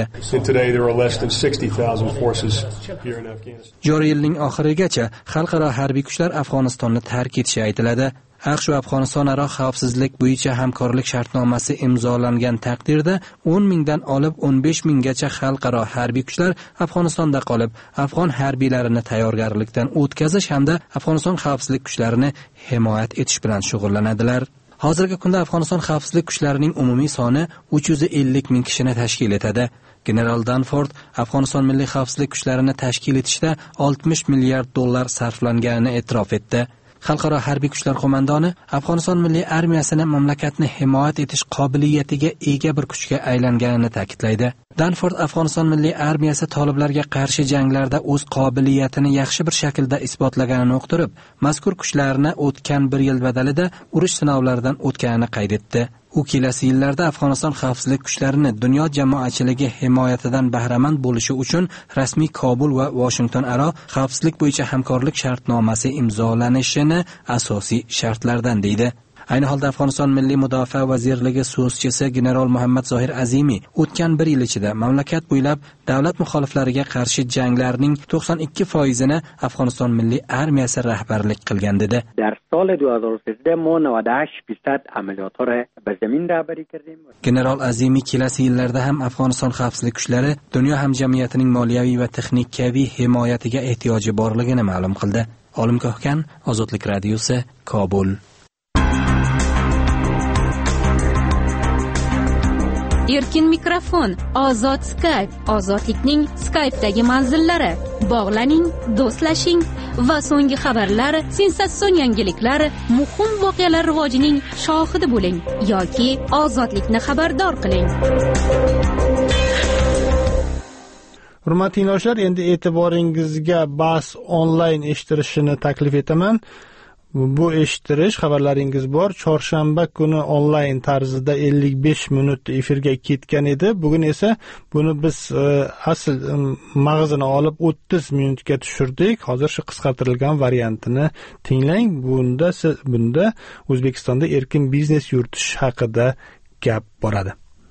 Joriy yilning oxirigacha xalqaro harbiy kuchlar Afg'onistonni tark etishi aytiladi. AQSh va Afg'oniston aro xavfsizlik bo'yicha hamkorlik shartnomasi imzolangan taqdirda 10 mingdan olib 15 minggacha xalqaro harbiy kuchlar Afg'onistonda qolib, afg'on harbiylarini tayyorgarlikdan o'tkazish hamda Afg'oniston xavfsizlik kuchlarini himoya etish bilan shug'ullanadilar. Hozirgi kunda Afg'oniston xavfsizlik kuchlarining umumiy soni 350 ming kishini tashkil etadi. General Danford Afg'oniston milliy xavfsizlik kuchlarini tashkil etishda 60 milliard dollar sarflanganini e'tirof etdi. Xalqaro harbiy kuchlar qo'mondoni Afg'oniston milliy armiyasini mamlakatni himoya etish qobiliyatiga ega bir kuchga aylanganini ta'kidlaydi. Danford Afg'oniston milliy armiyasi toliblarga qarshi janglarda o'z qobiliyatini yaxshi bir shaklda isbotlaganini uqtirib, mazkur kuchlarni o'tgan bir yil badalida urush sinovlaridan o'tganini qayd etdi. U kelasi yillarda Afg'oniston xavfsizlik kuchlarini dunyo jamoatchiligi himoyatidan bahramand bo'lishi uchun rasmiy Kobul va Washington aro xavfsizlik bo'yicha hamkorlik shartnomasi imzolanishini asosiy shartlardan deydi. Ayni holda Afg'oniston Milliy mudofaa vazirligi so'zchisi general Muhammad Zohir Azimiy o'tgan bir yil ichida mamlakat bo'ylab davlat muxoliflariga qarshi janglarning 92%ni Afg'oniston milliy armiyasi rahbarlik qilgan dedi. در سال 2013 ما 98% amaliyotlar به زمین رهبری کردیم. General Azimiy kelasi yillarda ham Afg'oniston xavfsizlik kuchlari dunyo hamjamiyatining moliyaviy va texnikaviy himoyatiga ehtiyoji borligini ma'lum qildi. Olim Ko'hkan, Ozodlik radiosi, Kobul. erkin mikrofon, ozod Skype, ozodlikning Skype'dagi manzillari. Bog'laning, do'stlashing va so'nggi xabarlar, sensatsion yangiliklar, muhim voqealar rivojining shohidi bo'ling yoki ozodlikni xabardor qiling. Hurmatli tinglovchilar, endi e'tiboringizga Bas onlayn eshittirishini taklif etaman. Bu eshittirish xabarlaringiz bor. Chorshanba kuni onlayn tarzida 55 minut efirga ketgan edi. Bugun esa buni biz asl mag'zini olib 30 minutga tushirdik. Hozir shu qisqartirilgan variantini tinglang. Bunda O'zbekistonda erkin biznes yuritish haqida gap boradi.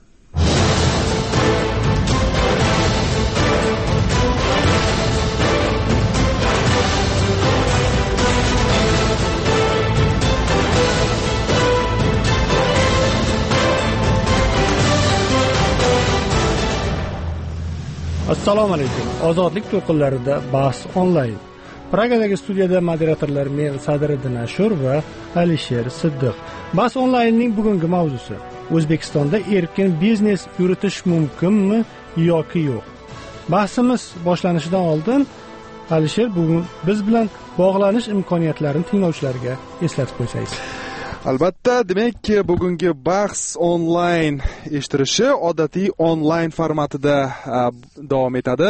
Assalomu alaykum. Ozodlik to'lqinlarida Bas onlayn. Pragadagi studiyada moderatorlar men Sadriddin Ashur va Alisher Siddiq. Bas onlaynning bugungi mavzusi: O'zbekistonda erkin biznes yuritish mumkinmi yoki yo'q? Bahsimiz boshlanishidan oldin Alisher bugun biz bilan bog'lanish imkoniyatlarini tinglovchilarga eslatib qo'ysangiz. Albatta, demak, bugungi bahs onlayn eshittirishi odatiy onlayn formatida davom etadi.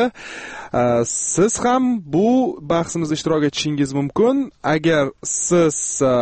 Siz ham bu bahsimizda ishtirok etishingiz mumkin. Agar siz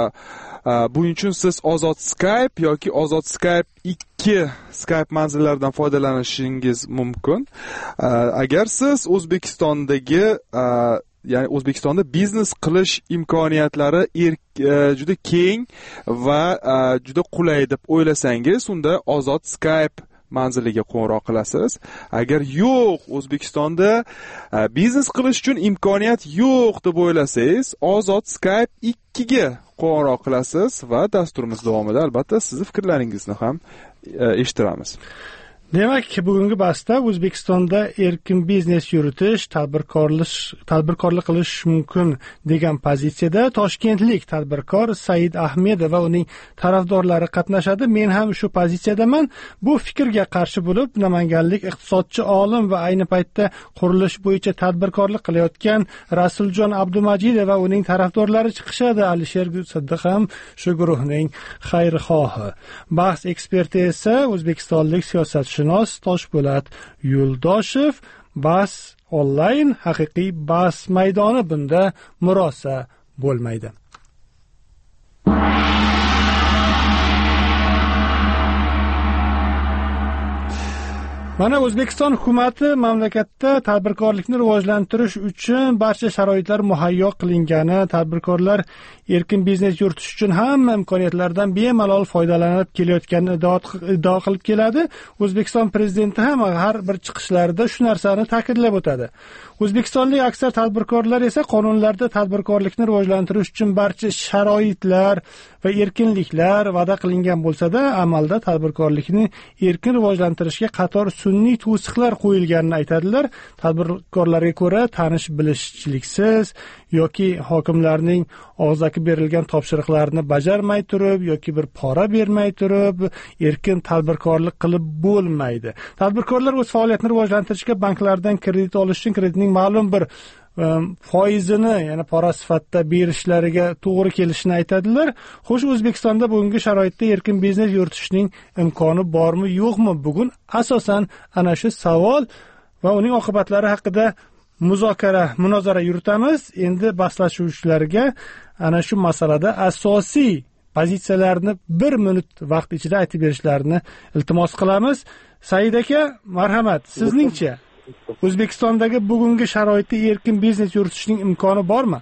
buning uchun siz ozod Skype yoki ozod Skype 2 Skype manzillaridan foydalanishingiz mumkin. Agar siz O'zbekistondagi ya'ni O'zbekistonda biznes qilish imkoniyatlari juda keng va juda qulay deb o'ylasangiz, unda ozod Skype manziliga qo'ng'iroq qilasiz. Agar yo'q, O'zbekistonda biznes qilish uchun imkoniyat yo'q deb o'ylasangiz, ozod Skype 2 ga qo'ng'iroq qilasiz va dasturimiz davomida albatta sizning fikrlaringizni ham eshittiramiz. Demak, bugungi bahsda O'zbekistonda erkin biznes yuritish, tadbirkorlik qilish mumkin degan pozitsiyada toshkentlik tadbirkor Said Ahmedov va uning tarafdorlari qatnashadi. Men ham shu pozitsiyadaman. Bu fikrga qarshi bo'lib, namanganlik iqtisodchi olim va ayni paytda qurilish bo'yicha tadbirkorlik qilayotgan Rasuljon Abdumajidov va uning tarafdorlari chiqishadi. Alisher Siddiq ham shu guruhning xayrixohi. Bahs eksperti esa o'zbekistonlik siyosatchi Toshpo'lat Yo'ldoshev. Bas onlayn haqiqiy bas maydoni, bunda murosa bo'lmaydi. Mana O'zbekiston hukumati mamlakatda tadbirkorlikni rivojlantirish uchun barcha sharoitlar muhayyo qilingani, tadbirkorlar erkin biznes yuritish uchun hamma imkoniyatlardan bemalol foydalanib kelayotganini iddao qilib keladi. O'zbekiston prezidenti ham har bir chiqishlarida shu narsani ta'kidlab o'tadi. O'zbekistonlik aksar tadbirkorlar esa qonunlarda tadbirkorlikni rivojlantirish uchun barcha sharoitlar va erkinliklar va'da qilingan bo'lsa-da, amalda tadbirkorlikni erkin rivojlantirishga qator sun'iy to'siqlar qo'yilganini aytadilar. Tadbirkorlarga ko'ra, tanish bilishchiliksiz yoki hokimlarning og'zaki berilgan topshiriqlarni bajarmay turib yoki bir pora bermay turib erkin tadbirkorlik qilib bo'lmaydi. Tadbirkorlar o'z faoliyatini rivojlantirishga banklardan kredit olish uchun kreditning ma'lum bir foizini, ya'ni pora sifatida berishlariga to'g'ri kelishini aytadilar. Xo'sh, O'zbekistonda bugungi sharoitda erkin biznes yuritishning imkoni bormi, yo'qmi? Bugun asosan ana shu savol va uning oqibatlari haqida munozara yuritamiz. Endi bahslashuvchilarga ana shu masalada asosiy pozitsiyalarni 1 minut vaqt ichida aytib berishlarini iltimos qilamiz. Said aka, marhamat, sizningcha O'zbekistondagi bugungi sharoitda erkin biznes yuritishning imkoni bormi?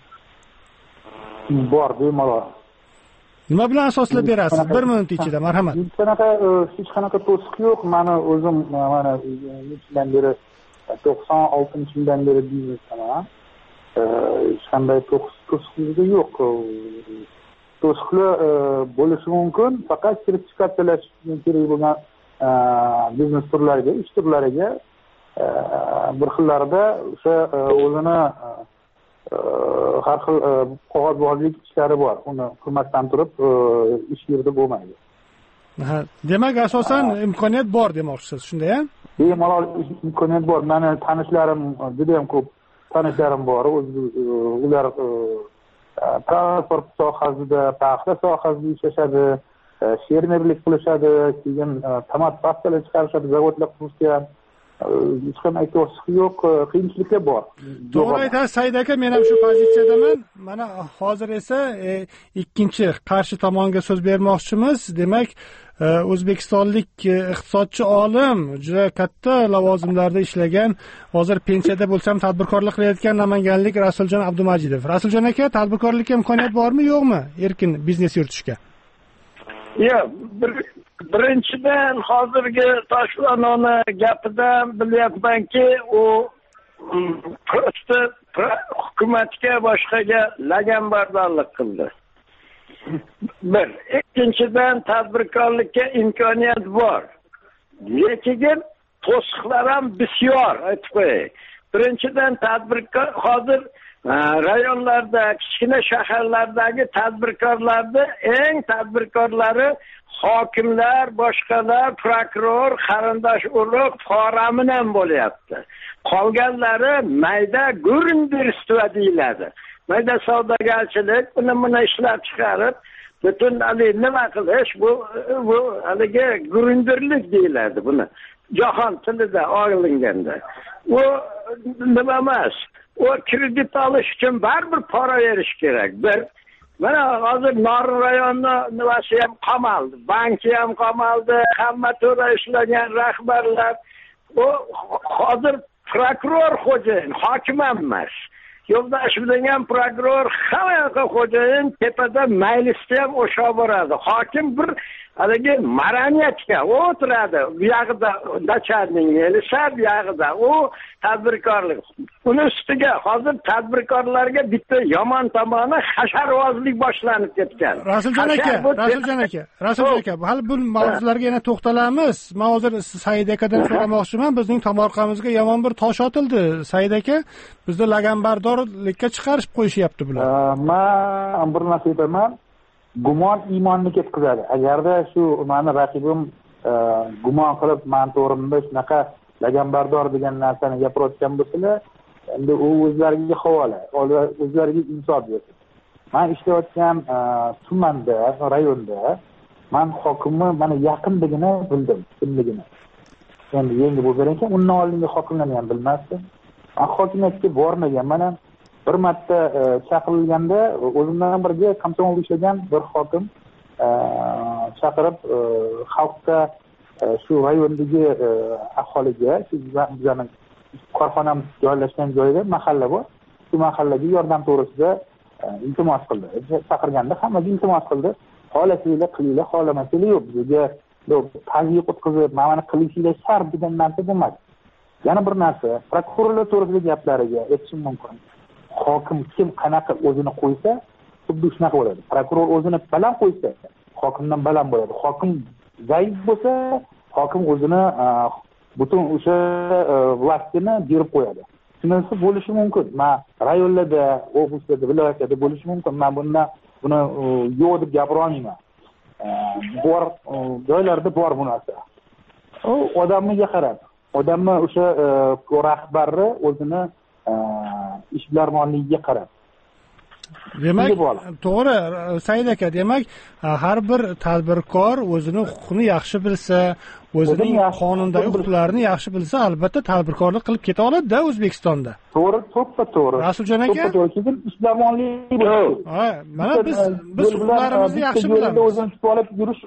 Bor, bemalol. Nima bilan asoslab berasiz? 1 minut ichida, marhamat. Hech qanaqa to'siq yo'q. Meni o'zim mana yildan beri 96-yildan beri biznesdaman. Hech qanday to'siqligi yo'q. To'siqlar bo'lishi mumkin, faqat sertifikatsiyalash kerak bo'lgan biznes turlariga, ish turlariga bir xillarida o'sha o'zini har xil qog'ozbozlik ishlari bor. Uni qilmasdan turib ish yerida bo'lmaydi. Demak, asosan imkoniyat bor demoqchisiz, shunday-a? Bemalol imkoniyat bor. Meni tanishlarim juda ham ko'p tanishlarim bor. Ular transport sohasida, paxta sohasida ishlashadi, fermerlik qilishadi, keyin tomat pastalar chiqarishadi, zavodlar qurishgan. Hech qanday to'siq yo'q, qiyinchiliklar bor. To'g'ri aytasiz, Said aka, men ham shu pozitsiyadaman. Mana hozir esa ikkinchi qarshi tomonga so'z bermoqchimiz. Demak, o'zbekistonlik iqtisodchi olim, juda katta lavozimlarda ishlagan, hozir pensiyada bo'lsam tadbirkorlik qilayotgan namanganlik Rasuljon Abdumajidov. Rasuljon aka, tadbirkorlikka imkoniyat bormi, yo'qmi erkin biznes yuritishga? Yo'q, birinchidan hozirgi Toshxonani gapidan bilyapmanki, u hukumatga boshqaga laganbardorlik qildi. Bir, ikkinchidan tadbirkorlikka imkoniyat bor. Lekin to'siqlar ham bisyor, aytib qo'yay. Birinchidan tadbirkor hozir rayonlarda, kichkina shaharlardagi tadbirkorlarni eng tadbirkorlari hokimlar, boshqalar, prokuror, qarindosh urug' foramidan bo'lyapti. Qolganlari mayda gurindirstva deyiladi. Mayda savdogarchilik, buni ishlab chiqarib, butun nima qilish, bu haligi gurindirlik deyiladi buni. Jahon tilida olinganda. U nima emas. O kredit olish uchun baribir pora berish kerak. Bir mana hozir Norin rayoni nimasi ham qamaldi, banki ham qamaldi, hamma to'ra ishlagan rahbarlar. U hozir prokuror xo'jayin, hokim emas. Yo'ldosh degan prokuror hamma xo'jayin, tepada maylisda ham o'sha boradi. Hokim bir haligi maranyatka o'tiradi. Bu yoqda dacharning elisa, bu yoqda u tadbirkorlik. Uni ustiga hozir tadbirkorlarga bitta yomon tomoni hasharvozlik boshlanib ketgan. Rasuljon aka, hali bu mavzularga yana to'xtalamiz. Men hozir Said akadan so'ramoqchiman. Bizning tomorqamizga yomon bir tosh otildi. Said aka, bizni laganbardorlikka chiqarib qo'yishyapti bular. Men bir narsa aytaman. Gumon iymonni ketkazadi. Agarda shu meni raqibim gumon qilib, men to'g'rimda shunaqa laganbardor degan narsani gapirayotgan bo'lsalar, endi u o'zlariga havola, o'zlariga insof bersin. Men ishlayotgan tumanda, rayonda men hokimni mana yaqinligini bildim, kimligini. Endi yangi bo'lgan ekan, undan oldingi hokimlarni ham bilmasdim. Men hokimiyatga bormagan, mana bir marta chaqirilganda o'zimdan birga komsomolda ishlagan bir hokim chaqirib xalqqa shu rayondagi aholiga, shu bizning korxonamiz joylashgan joyda mahalla bor, shu mahallaga yordam to'g'risida iltimos qildi. Chaqirganda hammaga iltimos qildi. Xohlasanglar qilinglar, xohlamasanglar yo'q. Bizga tazyiq o'tkazib, mana qilishinglar shart degan narsa bo'lmadi. Yana bir narsa, prokurorlar to'g'risidagi gaplariga aytishim mumkin. Hokim kim qanaqa o'zini qo'ysa, xuddi shunaqa bo'ladi. Prokuror o'zini baland qo'ysa, hokimdan baland bo'ladi. Hokim zaif bo'lsa, hokim o'zini butun o'sha vaqtini berib qo'yadi. Shunisi bo'lishi mumkin. Men rayonlarda, oblastlarda, viloyatlarda bo'lishi mumkin. Men buni yo'q deb gapira olmayman. Bor joylarda bor bu narsa. U odamga qarab, odamni o'sha rahbarni o'zini ishbilarmonligiga qarab. Demak, to'g'ri, Said aka, demak, har bir tadbirkor o'zini huquqini yaxshi bilsa, o'zining qonundagi huquqlarini yaxshi bilsa, albatta tadbirkorlik qilib keta oladi-da O'zbekistonda. To'g'ri, to'g'ri. Rasuljon aka, to'g'ri, ishbilarmonlik bo'ladi. Ha, mana biz huquqlarimizni yaxshi bilamiz. O'zini tutib olib yurish.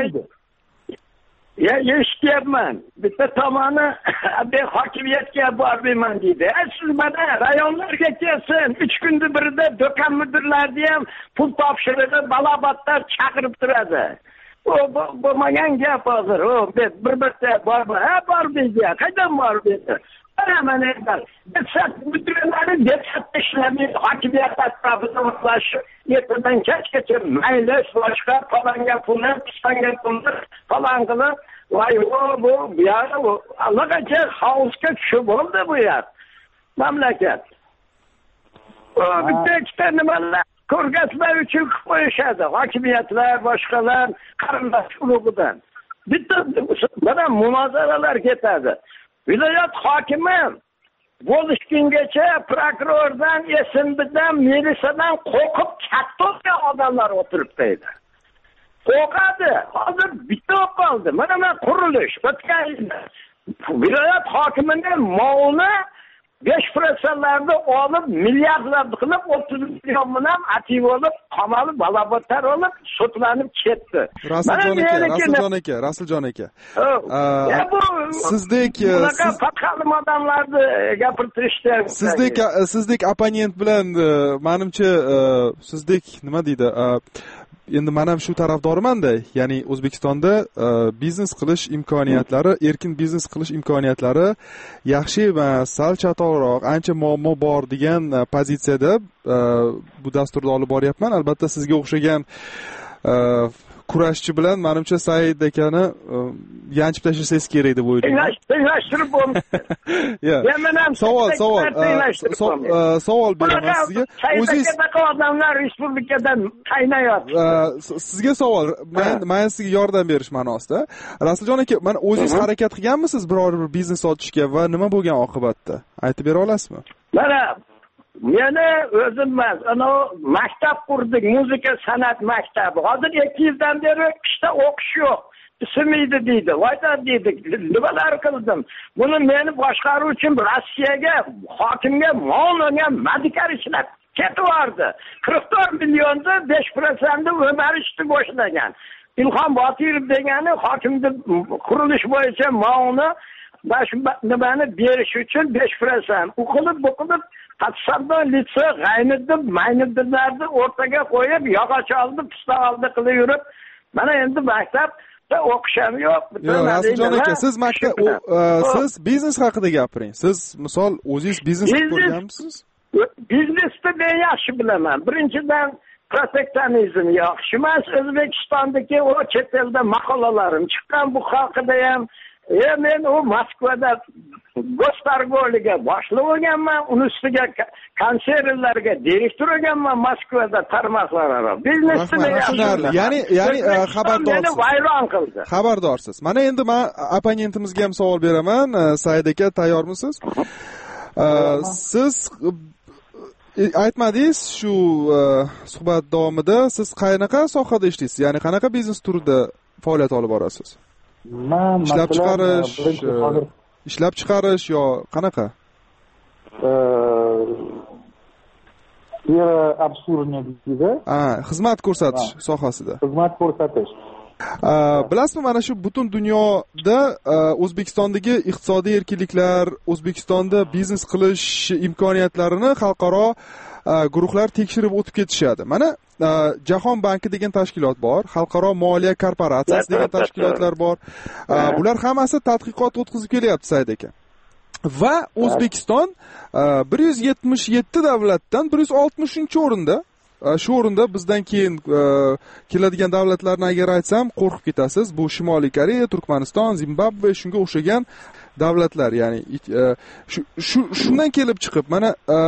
Eshityapman. Bitta tomoni ben hokimiyatga bormayman deydi. Siz mana rayonlarga kelsin, 3 kunda birida do'kon mudirlarini ham pul topshirig'i balobatlar chaqirib turadi. O bo'lmagan gap hozir. O bir bitta bormi? Ha, bor deydi. Qaydan bor deydi. Mana deputat mudirlari deputat ishlamaydi, hokimiyat atrofida o'tlashi, ertadan kechgacha maylis boshqa falanga pullar, pistonga pullar falan qilib, voy bu yoqda allaqancha xaosga tushib bo'ldi bu yer. Mamlakat. Bitta ikkita nimalar ko'rgazma uchun qilib qo'yishadi hokimiyatlar, boshqalar qarindosh urug'idan. Bitta mana munozaralar ketadi. Viloyat hokimi bo'lishgungacha prokurordan, SMBdan, militsiyadan qo'rqib katta bo'lgan odamlar o'tiribdi edi. Qo'rqadi. Hozir bitta qoldi. Mana qurilish o'tgan viloyat hokimining molini 5%larni olib, milliardlarni qilib 30 million bilan ativ olib, qamalib, balobatlar olib, sudlanib ketdi. Rasuljon aka. Sizdek faqatli odamlarni gapirtirishdi. Sizdek opponent bilan menimcha sizdek nima deydi? Endi men ham shu tarafdorman-da, ya'ni O'zbekistonda biznes qilish imkoniyatlari, erkin biznes qilish imkoniyatlari yaxshi emas, sal chatoqroq, ancha muammo bor degan pozitsiyada bu dasturni olib boryapman. Albatta sizga o'xshagan kurashchi bilan menimcha Said akani yanchib tashlasangiz kerak deb o'ylayman. Tenglashtirib bo'lmaydi. Savol beraman sizga. O'zingiz odamlar respublikadan qaynayapti. Sizga savol, men sizga yordam berish ma'nosida. Rasuljon aka, mana o'zingiz harakat qilganmisiz biror bir biznes ochishga va nima bo'lgan oqibatda? Aytib bera olasizmi? Mana meni o'zimman, maktab qurdik, muzika san'at maktabi. Hozir 2 yildan beri qishda o'qish yo'q. Ismaydi deydi. Voyda deydi. Nimalar qildim? Buni meni boshqaruv uchun Rossiyaga, hokimga mo'lnagan medikal ishlab ketvardi. 44 millionda 5%ni o'marishni boshlagan. Ilhom Botirov degani hokimni qurilish bo'yicha mo'lni nimani berish uchun 5%. O'qilib Qatsaddan litse g'ayniddin, mayniddinlarni o'rtaga qo'yib, yog'och oldi, pista oldi qilib yurib, mana endi maktabda o'qisham yo'q. Rasuljon aka, siz siz biznes haqida gapiring. Siz misol o'zingiz biznes qilib ko'rganmisiz? Biznesni men yaxshi bilaman. Birinchidan proteksionizm yaxshi emas. O'zbekistondagi o chet elda maqolalarim chiqqan, bu haqida ham men u Moskvada Gostargoliga boshliq bo'lganman, uni ustiga konsertlarga direktor bo'lganman Moskvada tarmoqlararo. Biznesni ya'ni xabardorsiz. Vayron qildi. Xabardorsiz. Mana endi men opponentimizga ham savol beraman. Said aka, tayyormisiz? Siz aytmadingiz shu suhbat davomida siz qanaqa sohada ishlaysiz? Ya'ni qanaqa biznes turida faoliyat olib borasiz? Ishlab chiqarish yo qanaqa? Xizmat ko'rsatish sohasida. Xizmat ko'rsatish. Bilasizmi, mana shu butun dunyoda O'zbekistondagi iqtisodiy erkinliklar, O'zbekistonda biznes qilish imkoniyatlarini xalqaro guruhlar tekshirib o'tib ketishadi. Mana Jahon banki degan tashkilot bor, Xalqaro moliya korporatsiyasi degan tashkilotlar bor. Bular hammasi tadqiqot o'tkazib kelyapti, Said aka. Va O'zbekiston 177 davlatdan 160-o'rinda. Shu o'rinda bizdan keyin keladigan davlatlarni agar aytsam, qo'rqib ketasiz. Bu Shimoliy Koreya, Turkmaniston, Zimbabve, shunga o'xshagan davlatlar, ya'ni shundan kelib chiqib, mana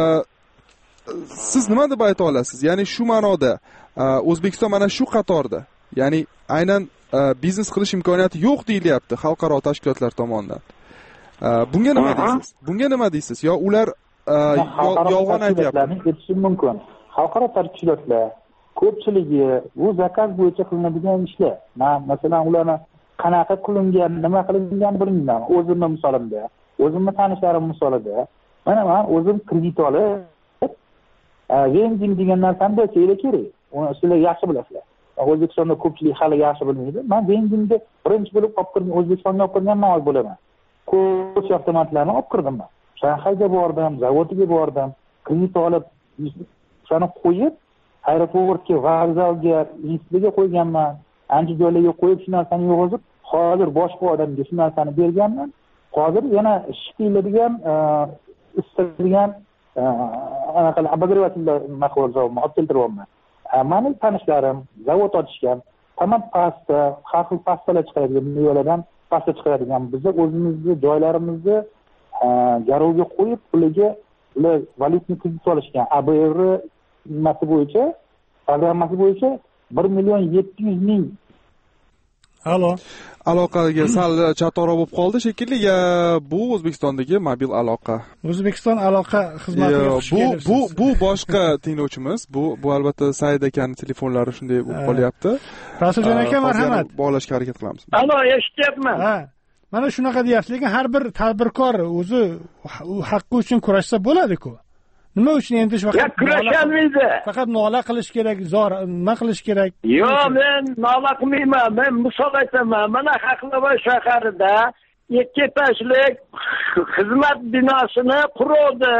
siz nima deb ayta olasiz? Ya'ni shu ma'noda O'zbekiston mana shu qatorda, ya'ni aynan biznes qilish imkoniyati yo'q deyilyapti xalqaro tashkilotlar tomonidan. Bunga nima deysiz? Bunga nima deysiz? Yo ular yolg'on aytyapti? Aytishim mumkin. Xalqaro tashkilotlar ko'pchiligi bu zakaz bo'yicha qilinadigan ishlar. Men masalan ularni qanaqa qilingan, nima qilingan bilmayman. O'zimning misolimda, o'zimning tanishlarim misolida, mana men o'zim kredit olib vending degan narsani bilsanglar kerak. Uni sizlar yaxshi bilasizlar. O'zbekistonda ko'pchilik hali yaxshi bilmaydi. Men vendingni birinchi bo'lib olib kirdim, O'zbekistonga olib kirganman oy bo'laman. Ko'ch avtomatlarni olib kirdim men. Shanxayga bordim, zavodiga bordim, kredit olib, shuni qo'yib, aeroportga, vokzalga, institutga qo'yganman. Ancha joylarga qo'yib shu narsani yig'izib, hozir boshqa odamga shu narsani berganman. Hozir yana ish qiladigan, istalgan anaqa обогревательlar mahsulotlarni olib keltiryapman. Meni tanishlarim zavod ochishgan, tamom pasta, har xil pastalar chiqaradigan, mevalardan pasta chiqaradigan. Biz o'zimizni joylarimizni garovga qo'yib, puliga ular valyutni kredit olishgan. ABR nimasi bo'yicha programmasi bo'yicha 1,7 million. Alo. Aloqaga sal chatoqroq bo'lib qoldi shekilli. Bu O'zbekistondagi mobil aloqa. O'zbekiston aloqa xizmatiga xush kelibsiz. Bu boshqa tinglovchimiz. Bu albatta Said akaning telefonlari shunday bo'lib qolyapti. Rasuljon aka, marhamat. Bog'lashga harakat qilamiz. Alo, eshityapman. Ha. Mana shunaqa deyapsiz, lekin har bir tadbirkor o'zi haqqi uchun kurashsa bo'ladi-ku. Nima uchun endi shu vaqt kurasholmaydi? Faqat nola qilish kerak, nima qilish kerak? Yo'q, men nola qilmayman. Men misol aytaman. Mana Haqlabay shaharida ikki etashlik xizmat binosini qurdi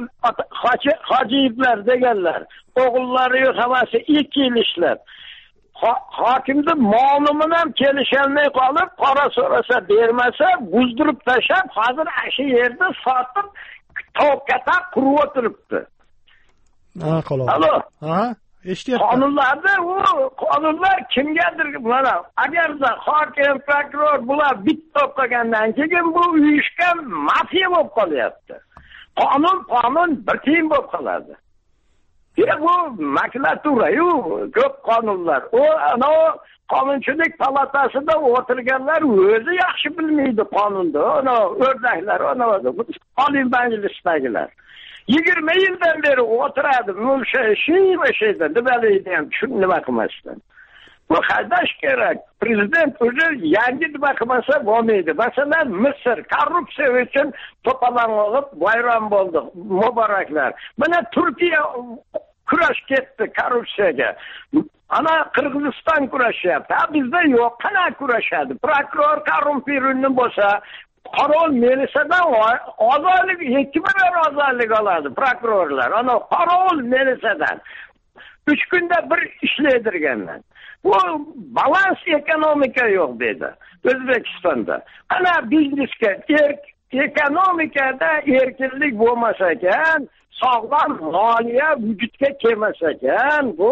Hojiyevlar deganlar. O'g'illari hammasi 2 yil ishlab. Hokimni ma'lumini ham kelisholmay qolib, qora so'rasa bermasa, buzdirib tashlab, hozir shu yerda sotib to'kata qurib o'tiribdi. Xolos. Alo. Ha, eshityapman. Qonunlarda qonunlar kimgadir mana agarda hokim, prokuror bular bitta qolgandan keyin bu uyushgan mafiya bo'lib qolyapti. Qonun bir tiyin bo'lib qoladi. Bu makulatura-yu ko'p qonunlar. Qonunchilik palatasida o'tirganlar o'zi yaxshi bilmaydi qonunni. O'rdaklar, oliy majlisdagilar. 20 yildan beri o'tiradi, o'sha nimalaydi ham nima qilmasdan. Bu qaydash kerak. Prezident o'zi yangi nima qilmasa bo'lmaydi. Masalan, Misr korrupsiya uchun to'polonib bayram bo'ldi. Muboraklar. Mana Turkiya kurash ketdi korrupsiyaga. Ana Qirg'iziston kurashyapti. Bizda yo'q, qana kurashadi? Prokuror korrupsiya bo'lsa, qaror milisadan ozodlik, 2 million ozodlik oladi prokurorlar. Ana qaror milisadan 3 kunda bir ishlaydirganlar. Bu balans ekonomika yo'q dedi O'zbekistonda. Ana biznesga, ekonomikada erkinlik bo'lmasa ekan, sog'lom moliya vujudga kelmasa ekan, bu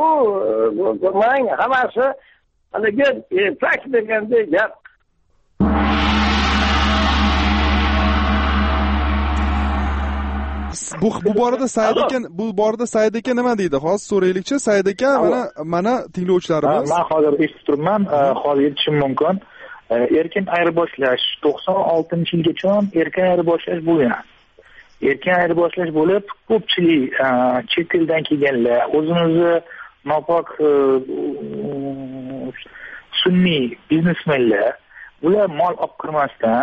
hammasi haligi prak degandek gap. Bu borada Said aka nima deydi? Hozir so'raylikchi. Said aka, mana tinglovchilarimiz. Men hozir eshitib turibman, hozir yetishim mumkin. Erkin ayirboshlash 96-yilgacha erkin ayirboshlash bo'lgan. Erkin ayirboshlash bo'lib, ko'pchilik chet eldan kelganlar, o'zimizni nopok sunniy biznesmenlar, ular mol olib kirmasdan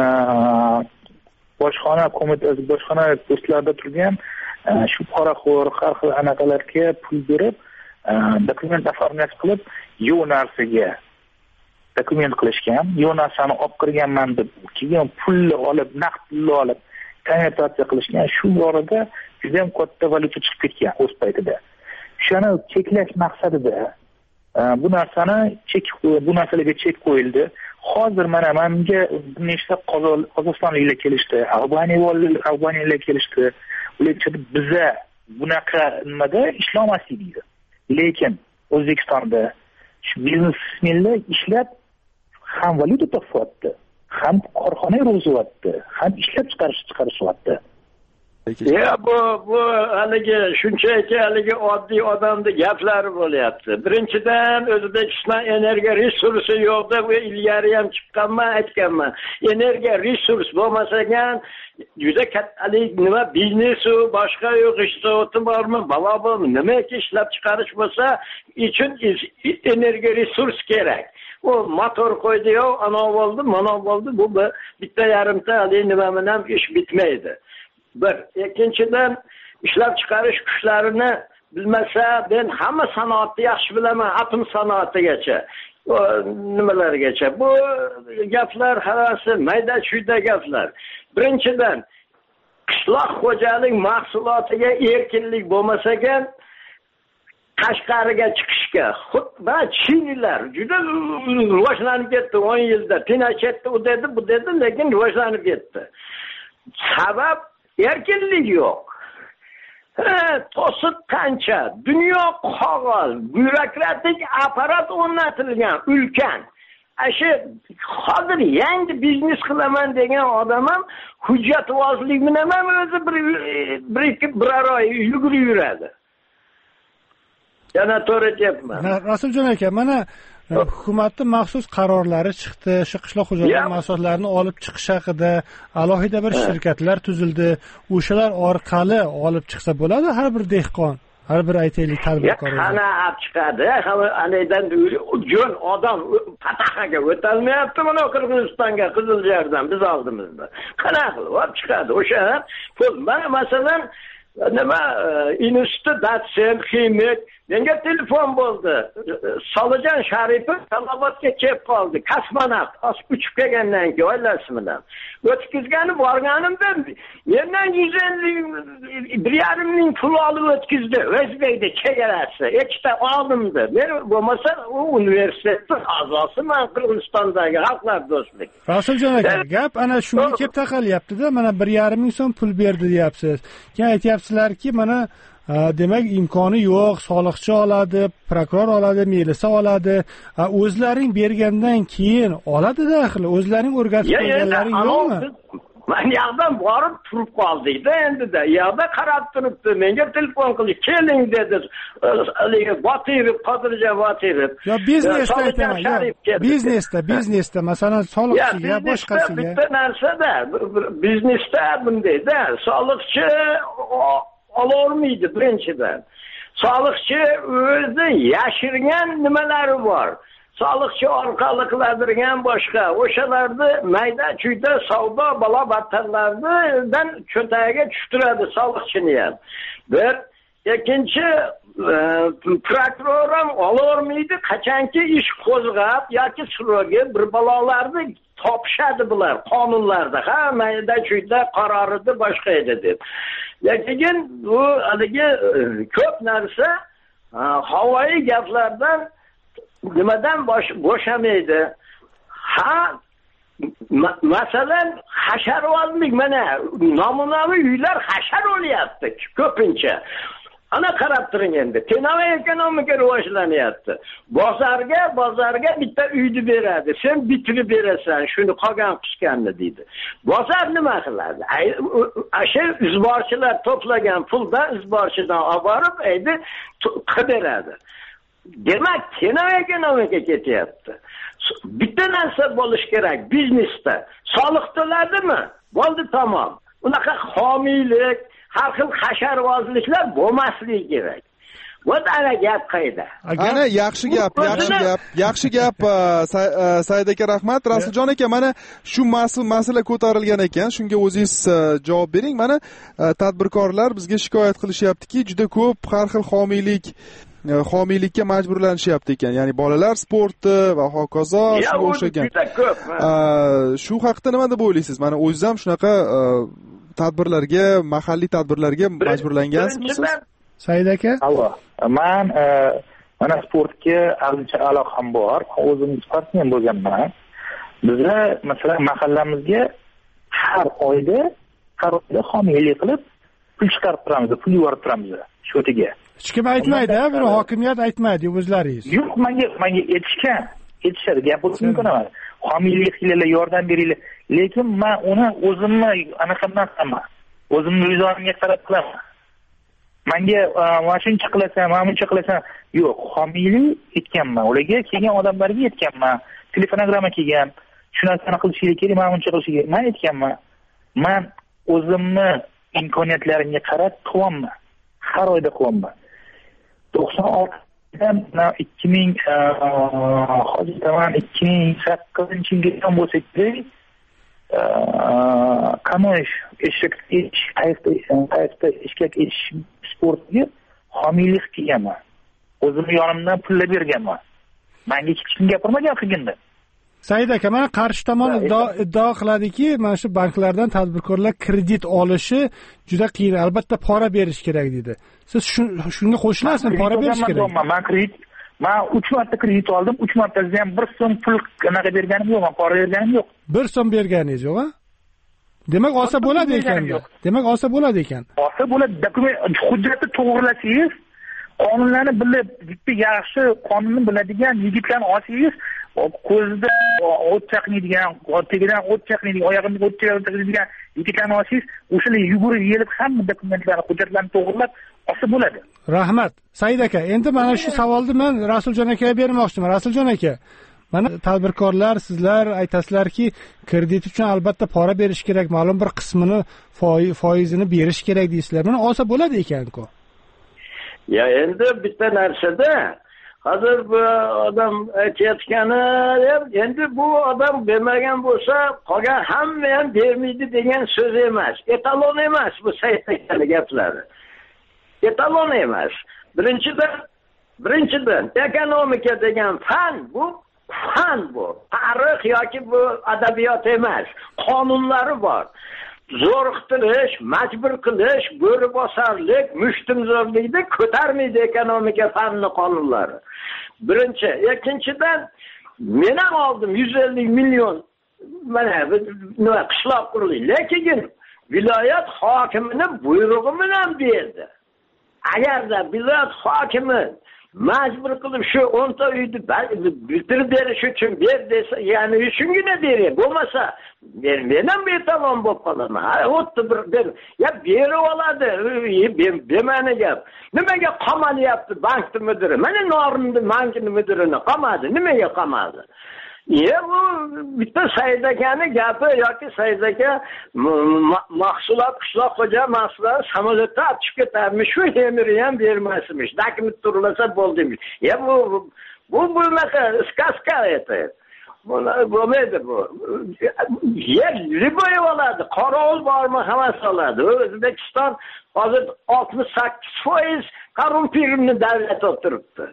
bojxona qo'mitasi, bojxona postlarida turgan shu poraxo'r har xil anaqalarga pul berib, dokument oformlash qilib, yo'q narsaga dokument qilishgan, yo'q narsani olib kirganman deb, keyin pulni olib, naqd pulni olib, konvertatsiya qilishgan. Shu borada juda ham katta valyuta chiqib ketgan o'z paytida. Shuni cheklash maqsadida bu narsalarga chek qo'yildi. Hozir mana menga bir nechta qozog'istonliklar kelishdi, albaniyaliklar kelishdi. Ular aytdi, biza bunaqa nimada ishlamaslik deydi. Lekin O'zbekistonda shu biznesmenlar ishlab ham valyuta topyapti, ham korxona rivojlanyapti, ham ishlab chiqarishyapti. Bu haligi shunchaki haligi oddiy odamning gaplari bo'lyapti. Birinchidan O'zbekiston energiya resursi yo'q deb ilgari ham chiqqanman, aytganman. Energiya resurs bo'lmasagan juda katta nima biznesu boshqa yo'q, ishsizlik bormi, balo bormi, nimaki ishlab chiqarish bo'lsa, uchun energiya resurs kerak. O motor qo'ydi-yu, ana bo'ldi, mana bo'ldi, bu bitta yarimta nima bilan ish bitmaydi. Bir, ikkinchidan ishlab chiqarish kuchlarini bilmasa, men hamma sanoatni yaxshi bilaman, atom sanoatigacha, nimalargacha. Bu gaplar hammasi mayda-chuyda gaplar. Birinchidan, qishloq xo'jalik mahsulotiga erkinlik bo'lmasa ekan, Qashqariga chiqishga, xuddi Chinilar juda rivojlanib ketdi 10 yilda. Pinochetni u dedi, bu dedi, lekin rivojlanib ketdi. Sabab erkinlik yo'q. To'siq qancha, dunyo qog'oz, byurokratik apparat o'rnatilgan, ulkan. Shu hozir yangi biznes qilaman degan odam ham hujjatvozlik bilan ham o'zi bir oy yugurib yuradi. yana to'g'ri aytyapman. Rasuljon aka, mana hukumatning maxsus qarorlari chiqdi. Shu qishloq xo'jaligi mahsulotlarini olib chiqish haqida alohida bir shirkatlar tuzildi. O'shalar orqali olib chiqsa bo'ladi har bir dehqon, har bir aytaylik tadbirkor. Qana olib chiqadi. Anadan jo'n odam Pataxaga o'tolmayapti mana Qirg'izistonga Qiziljardan biz oldimizda. Qanaqa qilib olib chiqadi? O'sha pul mana masalan nima institut datsen ximik menga telefon bo'ldi. Solijon Sharipov Salobodga kelib qoldi. Kosmonavt uchib kelgandan keyin oilasimi? O'tkizgani borganimda mendan 150 ming pul olib o'tkizdi. O'zbekda chegarasi ikkita oldimda. Men bo'lmasa u universitetning a'zosi, men Qirg'izistondagi xalqlar do'stlik. Rasuljon aka, gap ana shunga kelib taqalyapti-da, mana 1,5 ming so'm pul berdi deyapsiz. Keyin aytyapsizlarki, mana demak imkoni yo'q, soliqchi oladi, prokuror oladi, milisa oladi. O'zlaring bergandan keyin oladi-da, axir o'zlaring o'rgatib qo'yganlaring yo'qmi? Men yoqdan borib turib qoldik-da endi-da. Yoqda qarab turibdi. Menga telefon qildi, keling dedi. Haligi Botirov, Qodirjon Botirov. Yo, biznesda aytaman. Biznesda, masalan, soliqchiga, boshqasiga. Bitta narsada, biznesda bunday-da, soliqchi ololmaydi birinchidan. Soliqchi o'zi yashirgan nimalari bor. Soliqchi orqali qiladigan boshqa. O'shalarni mayda-chuyda savdo balo-battarlardan cho'ntagiga tushtiradi soliqchini ham. Bir, ikkinchi prokuror ham ololmaydi, qachonki ish qo'zg'ab yoki suroga bir balolarni topishadi bular qonunlarda. Ha, mayda-chuyda qarorida boshqa edi deb. Lekin bu haligi ko'p narsa havoyi gaplardan nimadan bo'shamaydi. Ha, masalan, hasharvozlik mana namunaviy uylar hashar o'lyapti ko'pincha. Ana qarab turing endi. Tenoviy ekonomika rivojlanyapti. Bozorga bitta uyni beradi. Sen bitirib berasan, shuni qolgan qiskanni deydi. Bozor nima qiladi? Asha izborchilar to'plagan puldan izborchidan olib borib, endi qidiradi. Demak, tenoviy ekonomika ketyapti. Bitta narsa bo'lish kerak biznesda. Soliq to'ladimi? Bo'ldi, tamom. Unaqa homiylik, har xil hasharvozliklar bo'lmasligi kerak. Bu ana gap qayda? Ana yaxshi gap. Said aka, rahmat. Rasuljon aka, mana shu masala ko'tarilgan ekan, shunga o'zingiz javob bering. Mana tadbirkorlar bizga shikoyat qilishyaptiki, juda ko'p har xil homiylikka majburlanishyapti ekan, ya'ni bolalar sporti va hokazo shunga o'xshagan. Shu haqida nima deb o'ylaysiz? Mana o'zingiz ham shunaqa tadbirlarga, mahalliy tadbirlarga majburlangansizmi siz? Said aka? Allo. Men mana sportga ancha aloqam bor. O'zim sportmen bo'lganman. Bizlar masalan mahallamizga har oyda homiylik qilib pul chiqarib turamiz, pul yuborib turamiz shotiga. Hech kim aytmaydi, bir hokimiyat aytmaydi o'zlaringiz. Yo'q, menga aytishadi, gap bo'lishi mumkin emas. Homiylik qilinglar, yordam beringlar. Lekin men uni o'zimni anaqamdan qilaman. O'zimni vijdonimga qarab qilaman. Menga mana shuncha qilasan, mana buncha qilasan. Yo'q, homiylik aytganman. Ularga kelgan odamlarga aytganman. Telefonogramma kelgan. Shu narsani qilishinglar kerak, mana buncha qilishinglar kerak. Men aytganman. Men o'zimni imkoniyatlarimga qarab qilaman. Har oyda qilaman. 96dan 2008-yildan bo'lsa kerak. Kanoish, eshak qayiqda eshkak esh sportiga homiylik qilganman. O'zim yonimdan pullar berganman. Menga hech kim gapirmagan qilganda. Said aka, mana qarshi tomon iddao qiladiki, mana shu banklardan tadbirkorlar kredit olishi juda qiyin, albatta pora berish kerak dedi. Siz shunga qo'shilasizmi, pora berish kerak? Men 3 marta kredit oldim, 3 martasida ham 1 so'm pul anaqa berganim yo'q, pora berganim yo'q. 1 so'm berganingiz yo'q, ha? Demak, olsa bo'ladi ekan. Olsa bo'ladi, dokument hujjatni to'g'rilasangiz, qonunlarni bilib, bitta yaxshi qonunni biladigan yigitlarni olsangiz, ko'zida o't chaqnaydigan, tegidan o't chaqnaydigan, oyog'imga o't chaqnaydigan yigitlarni olsangiz, o'shalar yugurib yelib hamma dokumentlarni, hujjatlarni to'g'rilab olsa bo'ladi. Rahmat. Said aka, endi mana shu savolni men Rasuljon akaga bermoqchiman. Rasuljon aka, mana tadbirkorlar sizlar aytasizlarki, kredit uchun albatta pora berish kerak, ma'lum bir qismini foizini berish kerak deysizlar. Mana olsa bo'ladi ekan-ku. Ya endi bitta narsada hozir bu odam aytayotgani, endi bu odam bermagan bo'lsa, qolgan hamma ham bermaydi degan so'z emas. Etalon emas bu saytdagi gaplari. Etalon emas. Birinchidan ekonomika degan fan bu. Tarix yoki bu adabiyot emas. Qonunlari bor. Zo'riqtirish, majbur qilish, bo'ri bosarlik, mushtumzo'rlikni ko'tarmaydi ekonomika fanni qonunlari. Birinchi, ikkinchidan men ham oldim 150 million mana qishloq qurilish, lekin viloyat hokimining buyrug'i bilan berdi. Agarda viloyat hokimi majbur qilib shu 10 ta uyni bitirib berish uchun ber desa, ya'ni shungina bering. Bo'lmasa men ham betalon bo'lib qolaman. O'tdi bir ya berib oladi. Bemani gap. Nimaga qamalyapti bankning mudiri? Mana Norinni bankning mudirini qamadi. Nimaga qamadi? Bu bitta Said akani gapi yoki Said aka mahsulot qishloq xo'jalik mahsulot samolyotda olib ketarmish, shu temiri ham bermasmish, dokument turlasa bo'ldimish. Bu bunaqa сказка это. Bo'lmaydi bu. Yer riboy oladi, qorovul bormi hammasi oladi. O'zbekiston hozir 68% korruptивni davlat olib turibdi.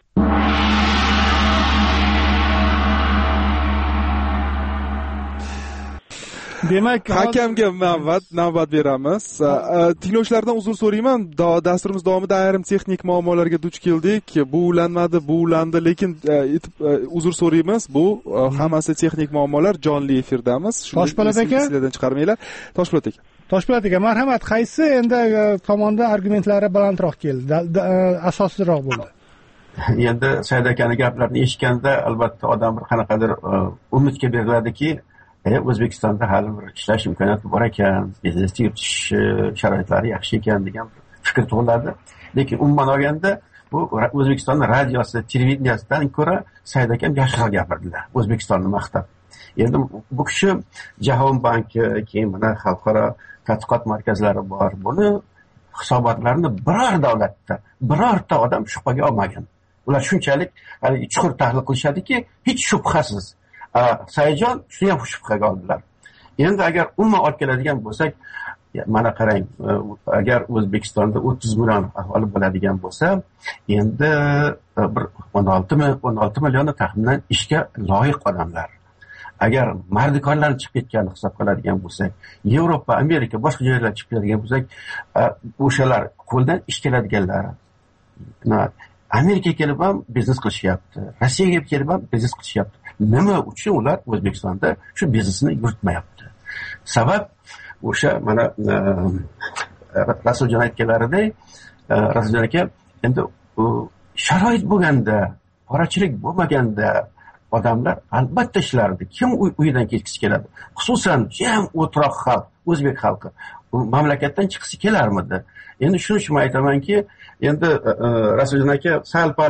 Demak, hakamga navbat beramiz. Tinglovchilardan uzr so'rayman. Dasturimiz davomida ayrim texnik muammolarga duch keldik. Bu ulanmadi, bu ulandi, lekin uzr so'raymiz. Bu hammasi texnik muammolar, jonli efirdamiz. Toshpo'lat aka, sizlardan chiqarmanglar. Toshpo'lat aka, marhamat, qaysi endi tomonda argumentlari balandroq keldi, asosliroq bo'ldi? Endi Said akaning gaplarini eshitganda albatta odam bir qanaqadir umidga beriladiki, O'zbekistonda hali bir ishlash imkoniyati bor ekan, biznesni yuritish sharoitlari yaxshi ekan degan fikr tug'iladi. Lekin umuman olganda bu O'zbekistonning radiosi, televideniyasidan ko'ra Said akam yaxshiroq gapirdilar, O'zbekistonni maqtab. Endi bu kishi Jahon banki, keyin mana xalqaro tadqiqot markazlari bor. Buni hisobotlarini biror davlatda birorta odam shubhaga olmagan. Ular shunchalik chuqur tahlil qilishadiki, hech shubhasiz. Saidjon shuni ham shubhaga oldilar. Endi agar umuman olib keladigan bo'lsak, mana qarang, agar O'zbekistonda 30 million aholi bo'ladigan bo'lsa, endi bir 16 million taxminan ishga loyiq odamlar. Agar mardikorlar chiqib ketganini hisob qiladigan bo'lsak, Yevropa, Amerika, boshqa joylarga chiqib ketadigan bo'lsak, o'shalar qo'ldan ish keladiganlar. Amerika kelib ham biznes qilishyapti, Rossiyaga kelib ham biznes qilishyapti. Nima uchun ular O'zbekistonda shu biznesni yuritmayapti? Sabab o'sha mana Rasuljon aytganlaridek, Rasuljon aka endi sharoit bo'lganda, porachilik bo'lmaganda odamlar albatta ishlardi. Kim uyidan ketgisi keladi? Xususan, jam o'troq xalq, o'zbek xalqi mamlakatdan chiqisi kelarmidi? Endi shuning uchun aytamanki, endi Rasuljon aka sal-pal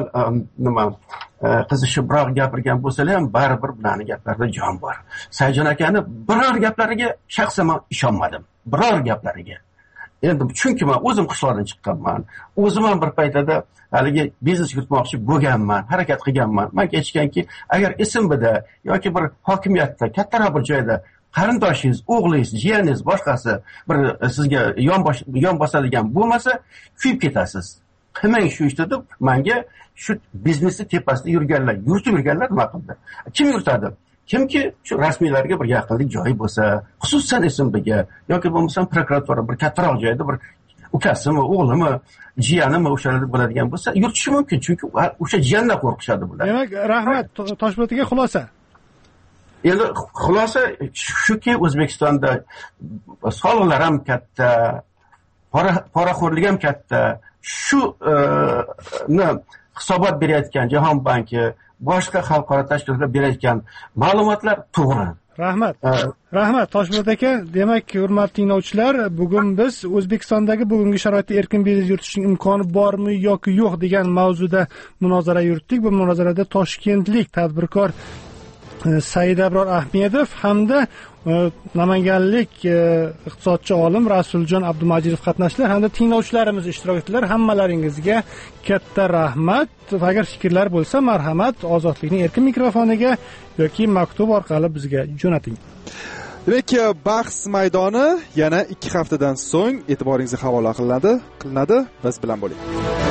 qizishibroq gapirgan bo'lsalar ham baribir bularning gaplarida jon bor. Saidjon akani biror gaplariga shaxsan men ishonmadim. Biror gaplariga. Endi chunki men o'zim qishloqdan chiqqanman. O'zim ham bir paytda haligi biznes yuritmoqchi bo'lganman, harakat qilganman. Men aytganki, agar esimda yoki bir hokimiyatda kattaroq bir joyda qarindoshingiz, o'g'lingiz, jiyaningiz, boshqasi bir sizga yon bosadigan bo'lmasa, kuyib ketasiz. Qilmang shu ishni deb menga shu biznesni tepasida yuritib yurganlar nima qildi? Kim yuritadi? Kimki shu rasmiylarga bir yaqinlik joyi bo'lsa, xususan SMBga yoki bo'lmasa prokuratura bir kattaroq joyda bir ukasimi, o'g'limi, jiyanimi o'shalarda bo'ladigan bo'lsa, yuritishi mumkin, chunki o'sha jiyandan qo'rqishadi bular. Demak, rahmat, Toshpo'latga xulosa. Endi xulosa shuki, O'zbekistonda soliqlar ham katta, poraxo'rlik ham katta. Shu hisobot berayotgan Jahon banki, boshqa xalqaro tashkilotlar berayotgan ma'lumotlar to'g'ri. Rahmat Toshpo'lat aka. Demak, hurmatli tinglovchilar, bugun biz O'zbekistondagi bugungi sharoitda erkin biznes yuritishning imkoni bormi yoki yo'q degan mavzuda munozara yuritdik. Bu munozarada toshkentlik tadbirkor Said Abror Ahmedov hamda namanganlik iqtisodchi olim Rasuljon Abdumajidov qatnashdilar hamda tinglovchilarimiz ishtirok etdilar. Hammalaringizga katta rahmat. Agar fikrlar bo'lsa, marhamat, Ozodlikning erkin mikrofoniga yoki maktub orqali bizga jo'nating. Demak, bahs maydoni yana 2 haftadan so'ng e'tiboringizga havola qilinadi. Biz bilan bo'ling.